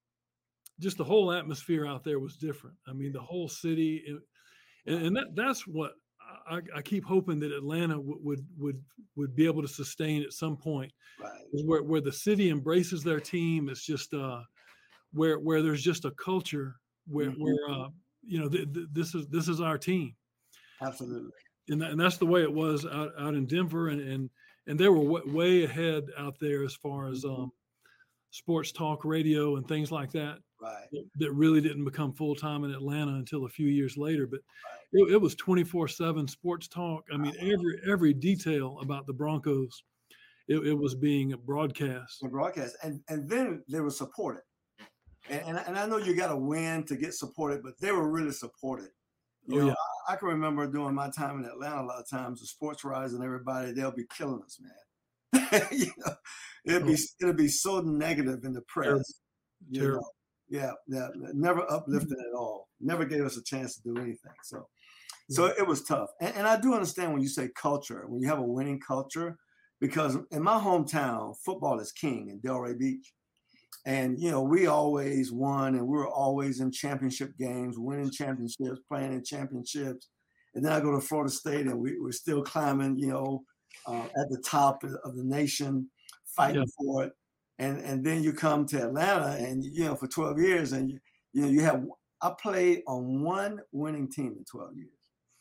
just the whole atmosphere out there was different. I mean, the whole city, it, and, and that that's what. I, I keep hoping that Atlanta w- would would would be able to sustain at some point, right. where where the city embraces their team. It's just uh, where where there's just a culture where mm-hmm. where uh, you know th- th- this is this is our team. Absolutely, and that, and that's the way it was out, out in Denver, and and and they were w- way ahead out there as far as um, sports talk radio and things like that. Right. That, that really didn't become full time in Atlanta until a few years later, but. It, it was twenty-four seven sports talk. I mean, every every detail about the Broncos, it, it was being broadcast. Broadcast, and and then they were supported. And and, and I know you got to win to get supported, but they were really supported. You oh, know, yeah. I, I can remember during my time in Atlanta, a lot of times the sports writers and everybody, they'll be killing us, man. you know, it'll be oh. it'll be so negative in the press. Terrible. You Terrible. know? Yeah, yeah, never uplifting at all. Never gave us a chance to do anything. So. So it was tough. And, and I do understand when you say culture, when you have a winning culture, because in my hometown, football is king in Delray Beach. And, you know, we always won and we were always in championship games, winning championships, playing in championships. And then I go to Florida State and we, we're still climbing, you know, uh, at the top of the nation, fighting yeah. for it. And and then you come to Atlanta and, you know, for twelve years and, you, you know, you have, I played on one winning team in twelve years.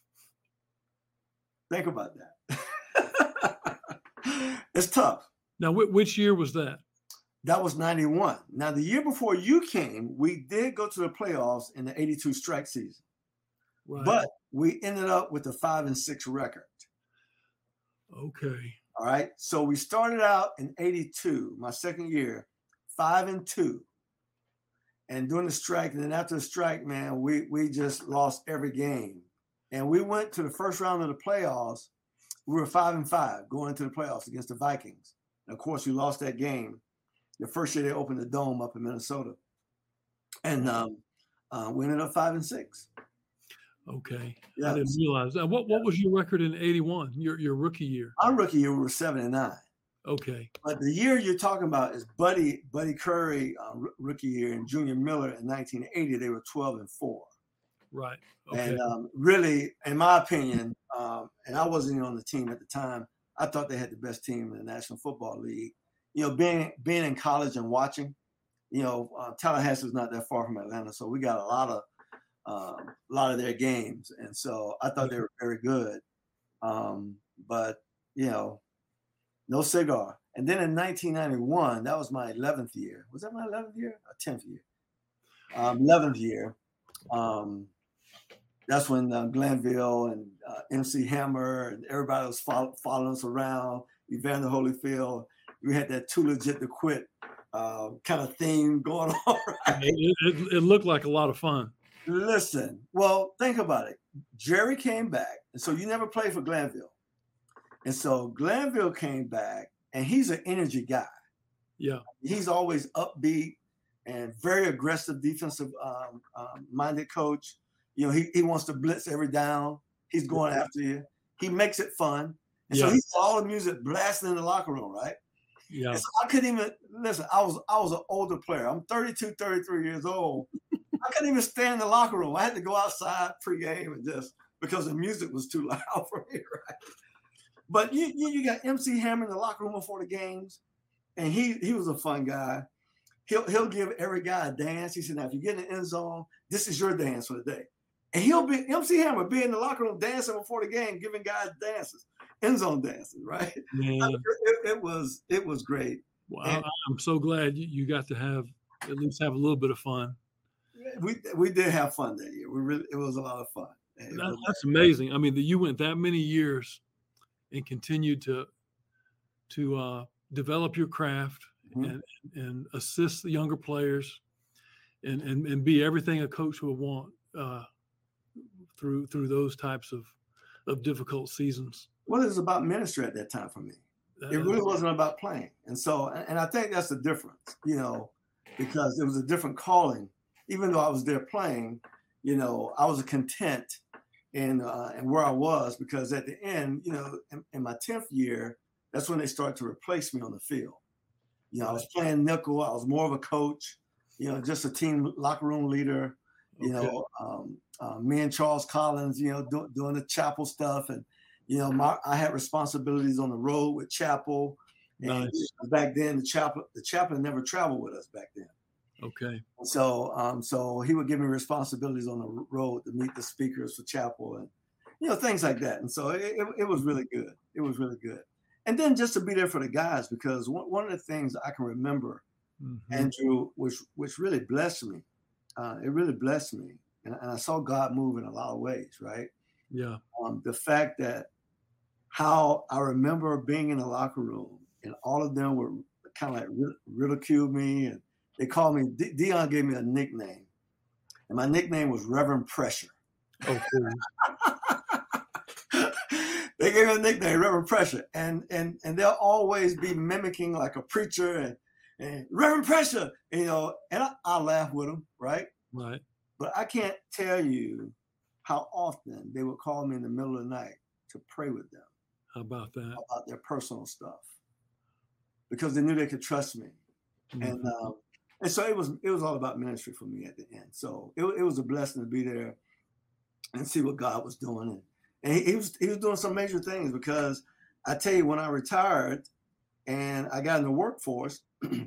Think about that. It's tough. Now, which year was that? That was ninety-one. Now, the year before you came, we did go to the playoffs in the eighty-two strike season. Right. But we ended up with a five and six record. Okay. All right. So we started out in eighty-two, my second year, five and two. And during the strike, and then after the strike, man, we we just lost every game. And we went to the first round of the playoffs. We were five and five going into the playoffs against the Vikings. And of course, we lost that game. The first year they opened the dome up in Minnesota. And um, uh, we ended up five and six. Okay. Yeah. I didn't realize that. What what was your record in eighty-one, your your rookie year? Our rookie year, we were seven and nine. Okay. But the year you're talking about is Buddy Buddy Curry uh, r- rookie year and Junior Miller in nineteen eighty. They were twelve and four. Right. Okay. And um, really, in my opinion, um, and I wasn't even on the team at the time, I thought they had the best team in the National Football League. You know, being being in college and watching, you know, uh, Tallahassee is not that far from Atlanta, so we got a lot of um, a lot of their games, and so I thought they were very good. Um, but you know, no cigar. And then in nineteen ninety-one, that was my eleventh year. Was that my eleventh year or tenth year? Um, eleventh year. Um, That's when uh, Glenville and uh, M C Hammer and everybody was follow, following us around, Evander Holyfield. We had that too legit to quit uh, kind of theme going on. Right? It, it, it looked like a lot of fun. Listen, well, think about it. Jerry came back, and so you never played for Glenville. And so Glenville came back, and he's an energy guy. Yeah. He's always upbeat. and very aggressive defensive um, um, minded coach. You know, he, he wants to blitz every down. He's going after you. He makes it fun. And yeah. so he's all the music blasting in the locker room, right? Yeah. So I couldn't even listen. I was I was an older player. I'm thirty-two, thirty-three years old. I couldn't even stand in the locker room. I had to go outside pregame and just because the music was too loud for me, right? But you you, you got M C Hammer in the locker room before the games, and he he was a fun guy. He'll he'll give every guy a dance. He said, now if you get in the end zone, this is your dance for the day. And he'll be M C Hammer be in the locker room dancing before the game, giving guys dances, end zone dances, right? It, it was it was great. Well, and I'm so glad you, you got to have at least have a little bit of fun. We we did have fun that year. We really it was a lot of fun. That, was, that's amazing. I mean, that you went that many years and continued to to uh, develop your craft mm-hmm. and and assist the younger players and and and be everything a coach would want. Uh, through through those types of of difficult seasons. Well, it was about ministry at that time for me. It really wasn't about playing. And so, and I think that's the difference, you know, because it was a different calling. Even though I was there playing, you know, I was content in, uh, in where I was, because at the end, you know, in, in my tenth year, that's when they started to replace me on the field. You know, I was playing nickel. I was more of a coach, you know, just a team locker room leader. You okay. know, um, uh, me and Charles Collins, you know, do, doing the chapel stuff. And, you know, my, I had responsibilities on the road with chapel. And nice. Back then, the chaplain, the chaplain never traveled with us back then. Okay. So, um, so he would give me responsibilities on the road to meet the speakers for chapel and, you know, things like that. And so it, it, it was really good. It was really good. And then just to be there for the guys, because one, one of the things I can remember, mm-hmm. Andrew, which, which really blessed me, Uh, it really blessed me. And, and I saw God move in a lot of ways, right? Yeah. Um, the fact that how I remember being in the locker room and all of them were kind of like ridicule me. And they called me, De- Deion gave me a nickname. And my nickname was Reverend Pressure. Oh, cool. They gave me a nickname, Reverend Pressure. And, and, and they'll always be mimicking like a preacher and, and Reverend Pressure, you know, and I, I laugh with them, right? Right. But I can't tell you how often they would call me in the middle of the night to pray with them. How about that? About their personal stuff, because they knew they could trust me, mm-hmm. and um, and so it was it was all about ministry for me at the end. So it, it was a blessing to be there and see what God was doing, and, and he, he was he was doing some major things. Because I tell you, when I retired and I got in the workforce.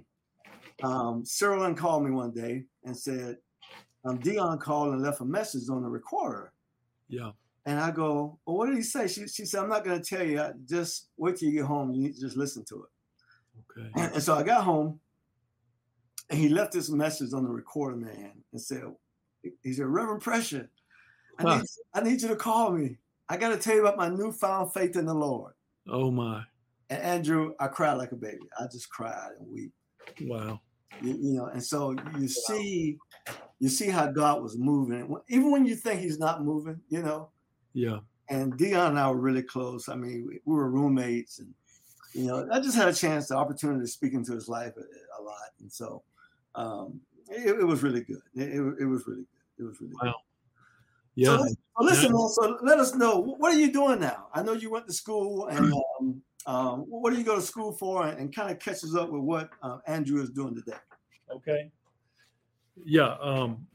um, Cyril called me one day and said, um, Deion called and left a message on the recorder. Yeah. And I go, well, what did he say? She, she said, I'm not going to tell you. I, just wait till you get home. You need to just listen to it. Okay. And, and so I got home and he left this message on the recorder, man, and said, he said, Reverend Pressure, I, huh. need, I need you to call me. I got to tell you about my newfound faith in the Lord. Oh, my. And Andrew, I cried like a baby. I just cried and weep. Wow. You, you know, and so you see, you see how God was moving, even when you think He's not moving. You know. Yeah. And Deion and I were really close. I mean, we, we were roommates, and you know, I just had a chance, the opportunity to speak into his life a, a lot, and so um, it, it was really good. It, it, it was really good. It was really wow. good. Yeah. So, so listen, yeah. so let us know, what are you doing now? I know you went to school, and um, um, what do you go to school for, and, and kind of catches up with what uh, Andrew is doing today. Okay. Yeah. Um,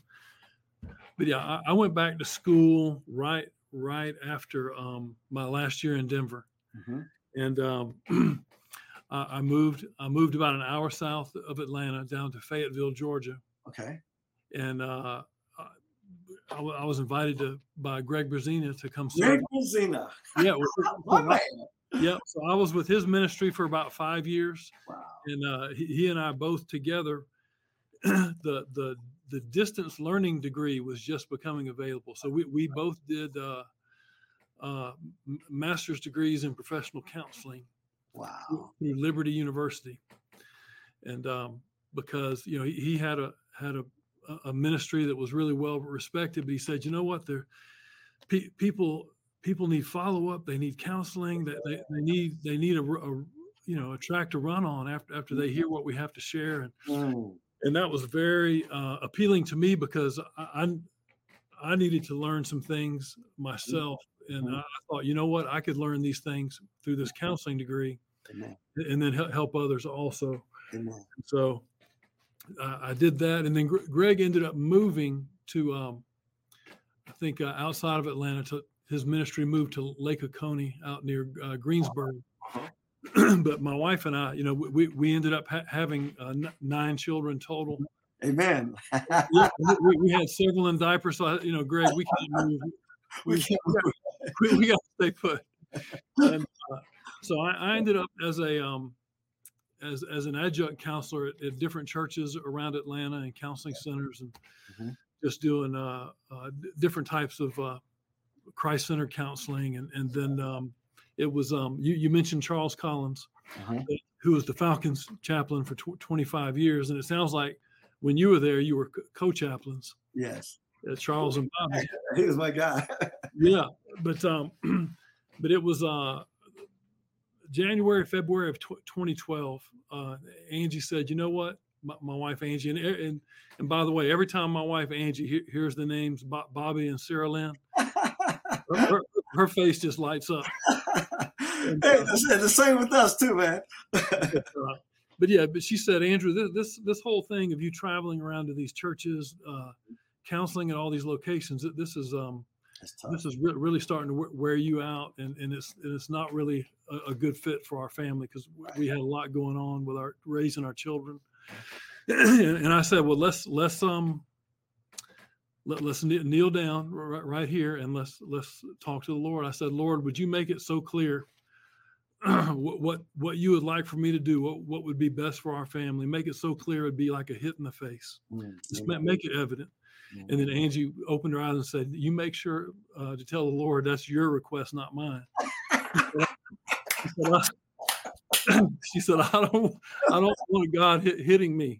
but yeah, I, I went back to school right right after um, my last year in Denver, mm-hmm. and um, I, I moved. I moved about an hour south of Atlanta down to Fayetteville, Georgia. Okay. And uh, I, I was invited to by Greg Brzezina to come Greg serve. Brzezina. Yeah. My man. Yeah. So I was with his ministry for about five years. Wow. And uh, he, he and I both together, the the the distance learning degree was just becoming available. So we, we both did uh, uh, master's degrees in professional counseling. Wow. Through Liberty University. And um, because, you know, he, he had a had a, a ministry that was really well respected, but he said, you know what, there pe- people people need follow-up, they need counseling, that they, they need they need a, a you know a track to run on after after they hear what we have to share. And mm. and that was very uh, appealing to me because I, I I needed to learn some things myself, and mm-hmm. I thought, you know what, I could learn these things through this counseling degree, Amen. And then help others also. Amen. So uh, I did that, and then Greg ended up moving to, um, I think, uh, outside of Atlanta. To, his ministry moved to Lake Oconee out near uh, Greensboro. Uh-huh. But my wife and I, you know, we we ended up ha- having uh, n- nine children total. Amen. Yeah, we, we had several in diapers, so I, you know, Greg, we can't move. We, we, can't move. we, we got to stay put. And, uh, so I, I ended up as a um, as as an adjunct counselor at, at different churches around Atlanta and counseling centers, and mm-hmm. just doing uh, uh, different types of uh, Christ-centered counseling. And and then um, it was um, you you mentioned Charles Collins, uh-huh. who was the Falcons chaplain for tw- twenty-five years, and it sounds like when you were there, you were co-chaplains. Yes. Uh, Charles and Bobby. He was my guy. Yeah, but um, but it was uh, January, February of tw- twenty twelve. Uh, Angie said, "You know what, my, my wife Angie, and, and and by the way, every time my wife Angie he- hears the names Bo- Bobby and Sarah Lynn, her, her, her face just lights up." And, hey, uh, the, the same with us too, man. but, uh, but yeah, but she said, Andrew, this this this whole thing of you traveling around to these churches, uh, counseling at all these locations, this is um, this is re- really starting to wear you out, and, and it's and it's not really a, a good fit for our family because we had a lot going on with our raising our children. and, and I said, well, let's let's um let, let's kneel down right, right here and let's let's talk to the Lord. I said, Lord, would you make it so clear what, what what you would like for me to do, what what would be best for our family? Make it so clear it'd be like a hit in the face. Mm-hmm. Just make it evident. Mm-hmm. And then Angie opened her eyes and said, "You make sure uh, to tell the Lord that's your request, not mine." she, said, I, she said, "I don't I don't want God hit, hitting me."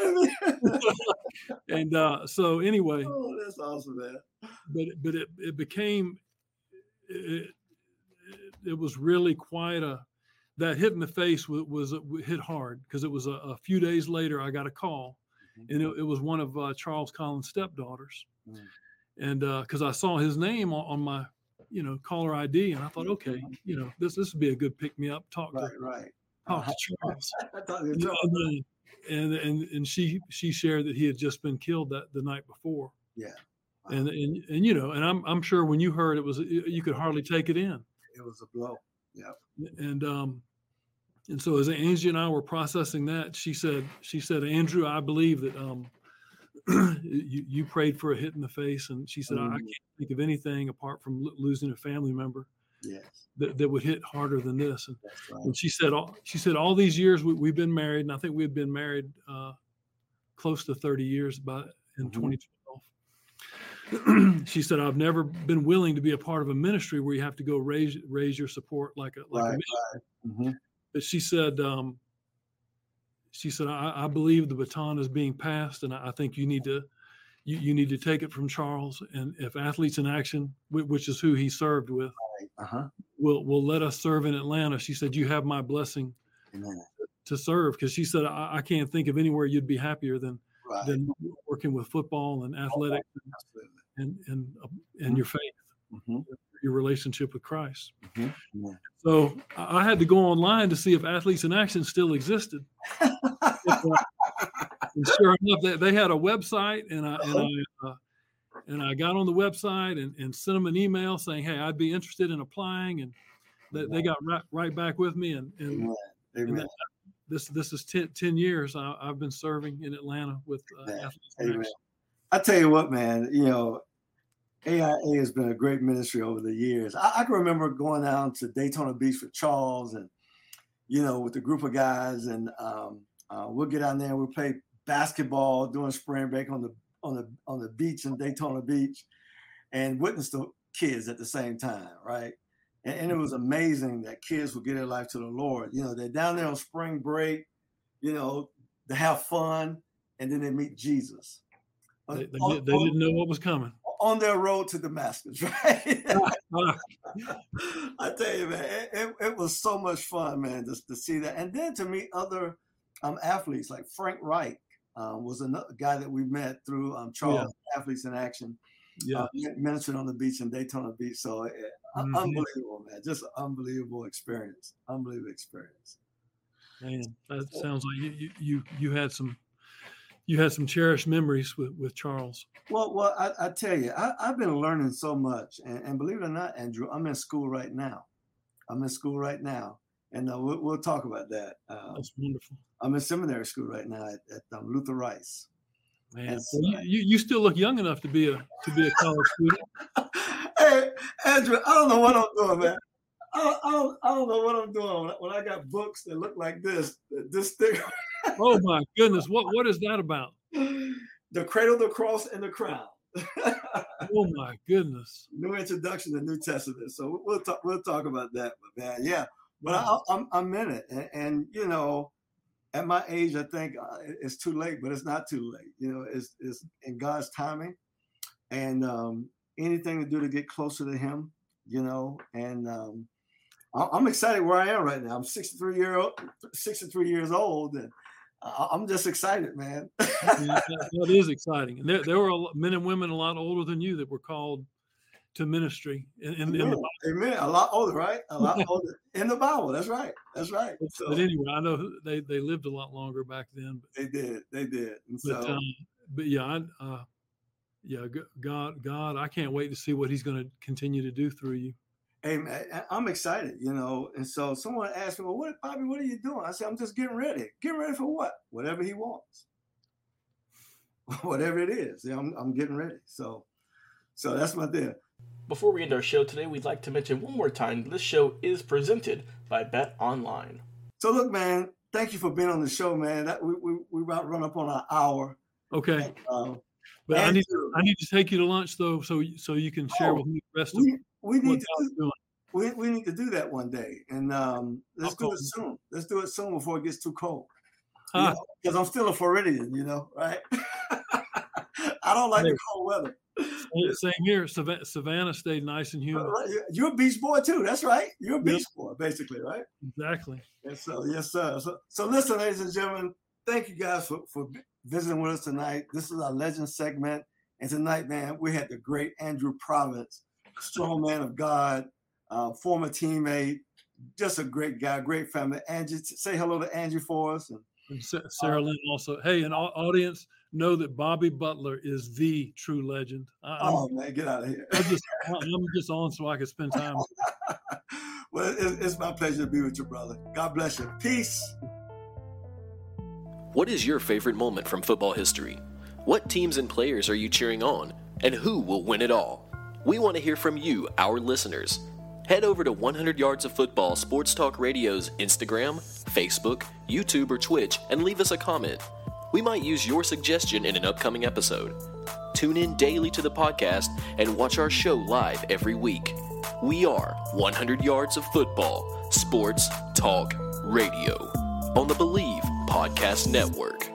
And uh, so anyway, oh, that's awesome, man. But but it it became. It, It was really quite a, that hit in the face was, was a, hit hard because it was a, a few days later I got a call, mm-hmm. and it, it was one of uh, Charles Collins' stepdaughters, mm-hmm. and because uh, I saw his name on, on my, you know, caller I D, and I thought, okay, you know, this this would be a good pick me up, talk right, to right, talk uh-huh. to Charles, and, and, and and and she she shared that he had just been killed that the night before, yeah, wow. and and and you know, and I'm I'm sure when you heard it was you could hardly take it in. It was a blow. Yeah. And um, and so as Angie and I were processing that, she said, she said, Andrew, I believe that um, you, you prayed for a hit in the face. And she said, mm-hmm. I, I can't think of anything apart from lo- losing a family member yes. that, that would hit harder than this. And, right. and she said, all, she said, all these years we, we've been married, and I think we had been married uh, close to thirty years by in mm-hmm. twenty twelve. She said, I've never been willing to be a part of a ministry where you have to go raise raise your support like a like right, a right. Mm-hmm. But she said, um, she said, I, I believe the baton is being passed, and I, I think you need to you, you need to take it from Charles. And if Athletes in Action, which is who he served with, right. uh-huh. will will let us serve in Atlanta, she said, you have my blessing Amen. to serve. Because she said, I, I can't think of anywhere you'd be happier than right. than working with football and athletics oh, and and uh, and mm-hmm. your faith, mm-hmm. your relationship with Christ. Mm-hmm. So I had to go online to see if Athletes in Action still existed. if, uh, and sure enough, they, they had a website, and I and I uh, and I got on the website and, and sent them an email saying, hey, I'd be interested in applying, and they, they got right, right back with me. And, and, Amen. and Amen. that, this this is ten, ten years I, I've been serving in Atlanta with uh, Athletes in Action. I tell you what, man, you know, A I A has been a great ministry over the years. I, I can remember going down to Daytona Beach with Charles and, you know, with a group of guys, and um, uh, we'll get down there and we'll play basketball during spring break on the on the on the beach in Daytona Beach, and witness the kids at the same time, right? And, and it was amazing that kids would give their life to the Lord. You know, they're down there on spring break, you know, to have fun, and then they meet Jesus. They, they, on, they didn't know what was coming. On their road to Damascus, right? I tell you, man, it, it, it was so much fun, man, just to see that. And then to meet other um, athletes like Frank Wright, um, was another guy that we met through um, Charles yeah. Athletes in Action. Yeah, uh, mentioned on the beach in Daytona Beach. So uh, mm-hmm. unbelievable, man! Just an unbelievable experience. Unbelievable experience. Man, that sounds like you you you had some you had some cherished memories with, with Charles. Well, well, I, I tell you, I, I've been learning so much, and, and believe it or not, Andrew, I'm in school right now. I'm in school right now, and uh, we'll, we'll talk about that. Uh, That's wonderful. I'm in seminary school right now at, at um, Luther Rice. Man, so, well, you, you still look young enough to be a to be a college student. Hey, Andrew, I don't know what I'm doing, man. I don't, I don't, I don't know what I'm doing when I, when I got books that look like this, this thing. Oh my goodness, what what is that about? The Cradle, the Cross, and the Crown. Oh my goodness! New introduction to New Testament. So we'll talk. We'll talk about that, but man, yeah. But I, I'm I'm in it, and, and you know. At my age, I think uh, it's too late, but it's not too late. You know, it's, it's in God's timing, and um, anything to do to get closer to Him. You know, and um, I'm excited where I am right now. I'm sixty-three year old, sixty-three years old, and I'm just excited, man. that, that is exciting, and there there were men and women a lot older than you that were called to ministry in, in, Amen. in the Bible. Amen. A lot older, right? A lot older in the Bible. That's right. That's right. So, but anyway, I know they, they lived a lot longer back then. But, they did. They did. And but, so, um, but yeah, I, uh, yeah, God, God, I can't wait to see what He's going to continue to do through you. Hey, man, I'm excited, you know. And so someone asked me, "Well, what, Bobby? What are you doing?" I said, "I'm just getting ready. Getting ready for what? Whatever He wants. Whatever it is. Yeah, I'm, I'm getting ready." So, so that's my deal. Before we end our show today, we'd like to mention one more time this show is presented by Bet Online. So look, man, thank you for being on the show, man. That we we we about run up on an hour. Okay. And, um, but I need to, I need to take you to lunch though, so so you can share oh, with me the rest we, of we need what to God's do, doing. We we need to do that one day, and um, let's I'll do it soon. Let's do it soon before it gets too cold. Huh. Because I'm still a Floridian, you know, right? I don't like hey. the cold weather. Same here. Savannah stayed nice and humid. You're a beach boy too. That's right. You're a beach yep. boy, basically, right? Exactly. Yes, so yes, sir. So, so listen, ladies and gentlemen, thank you guys for, for visiting with us tonight. This is our legend segment, and tonight, man, we had the great Andrew Province, strong man of God, uh, former teammate, just a great guy, great family. Angie, say hello to Angie for us. And, and Sarah Lynn also. Hey, and audience, know that Bobby Butler is the true legend. I, oh I'm, man, get out of here! I'm just, I'm just on so I can spend time with you. Well, it's, it's my pleasure to be with you, brother. God bless you. Peace. What is your favorite moment from football history? What teams and players are you cheering on? And who will win it all? We want to hear from you, our listeners. Head over to one hundred Yards of Football Sports Talk Radio's Instagram, Facebook, YouTube, or Twitch and leave us a comment. We might use your suggestion in an upcoming episode. Tune in daily to the podcast and watch our show live every week. We are one hundred Yards of Football Sports Talk Radio on the Believe Podcast Network.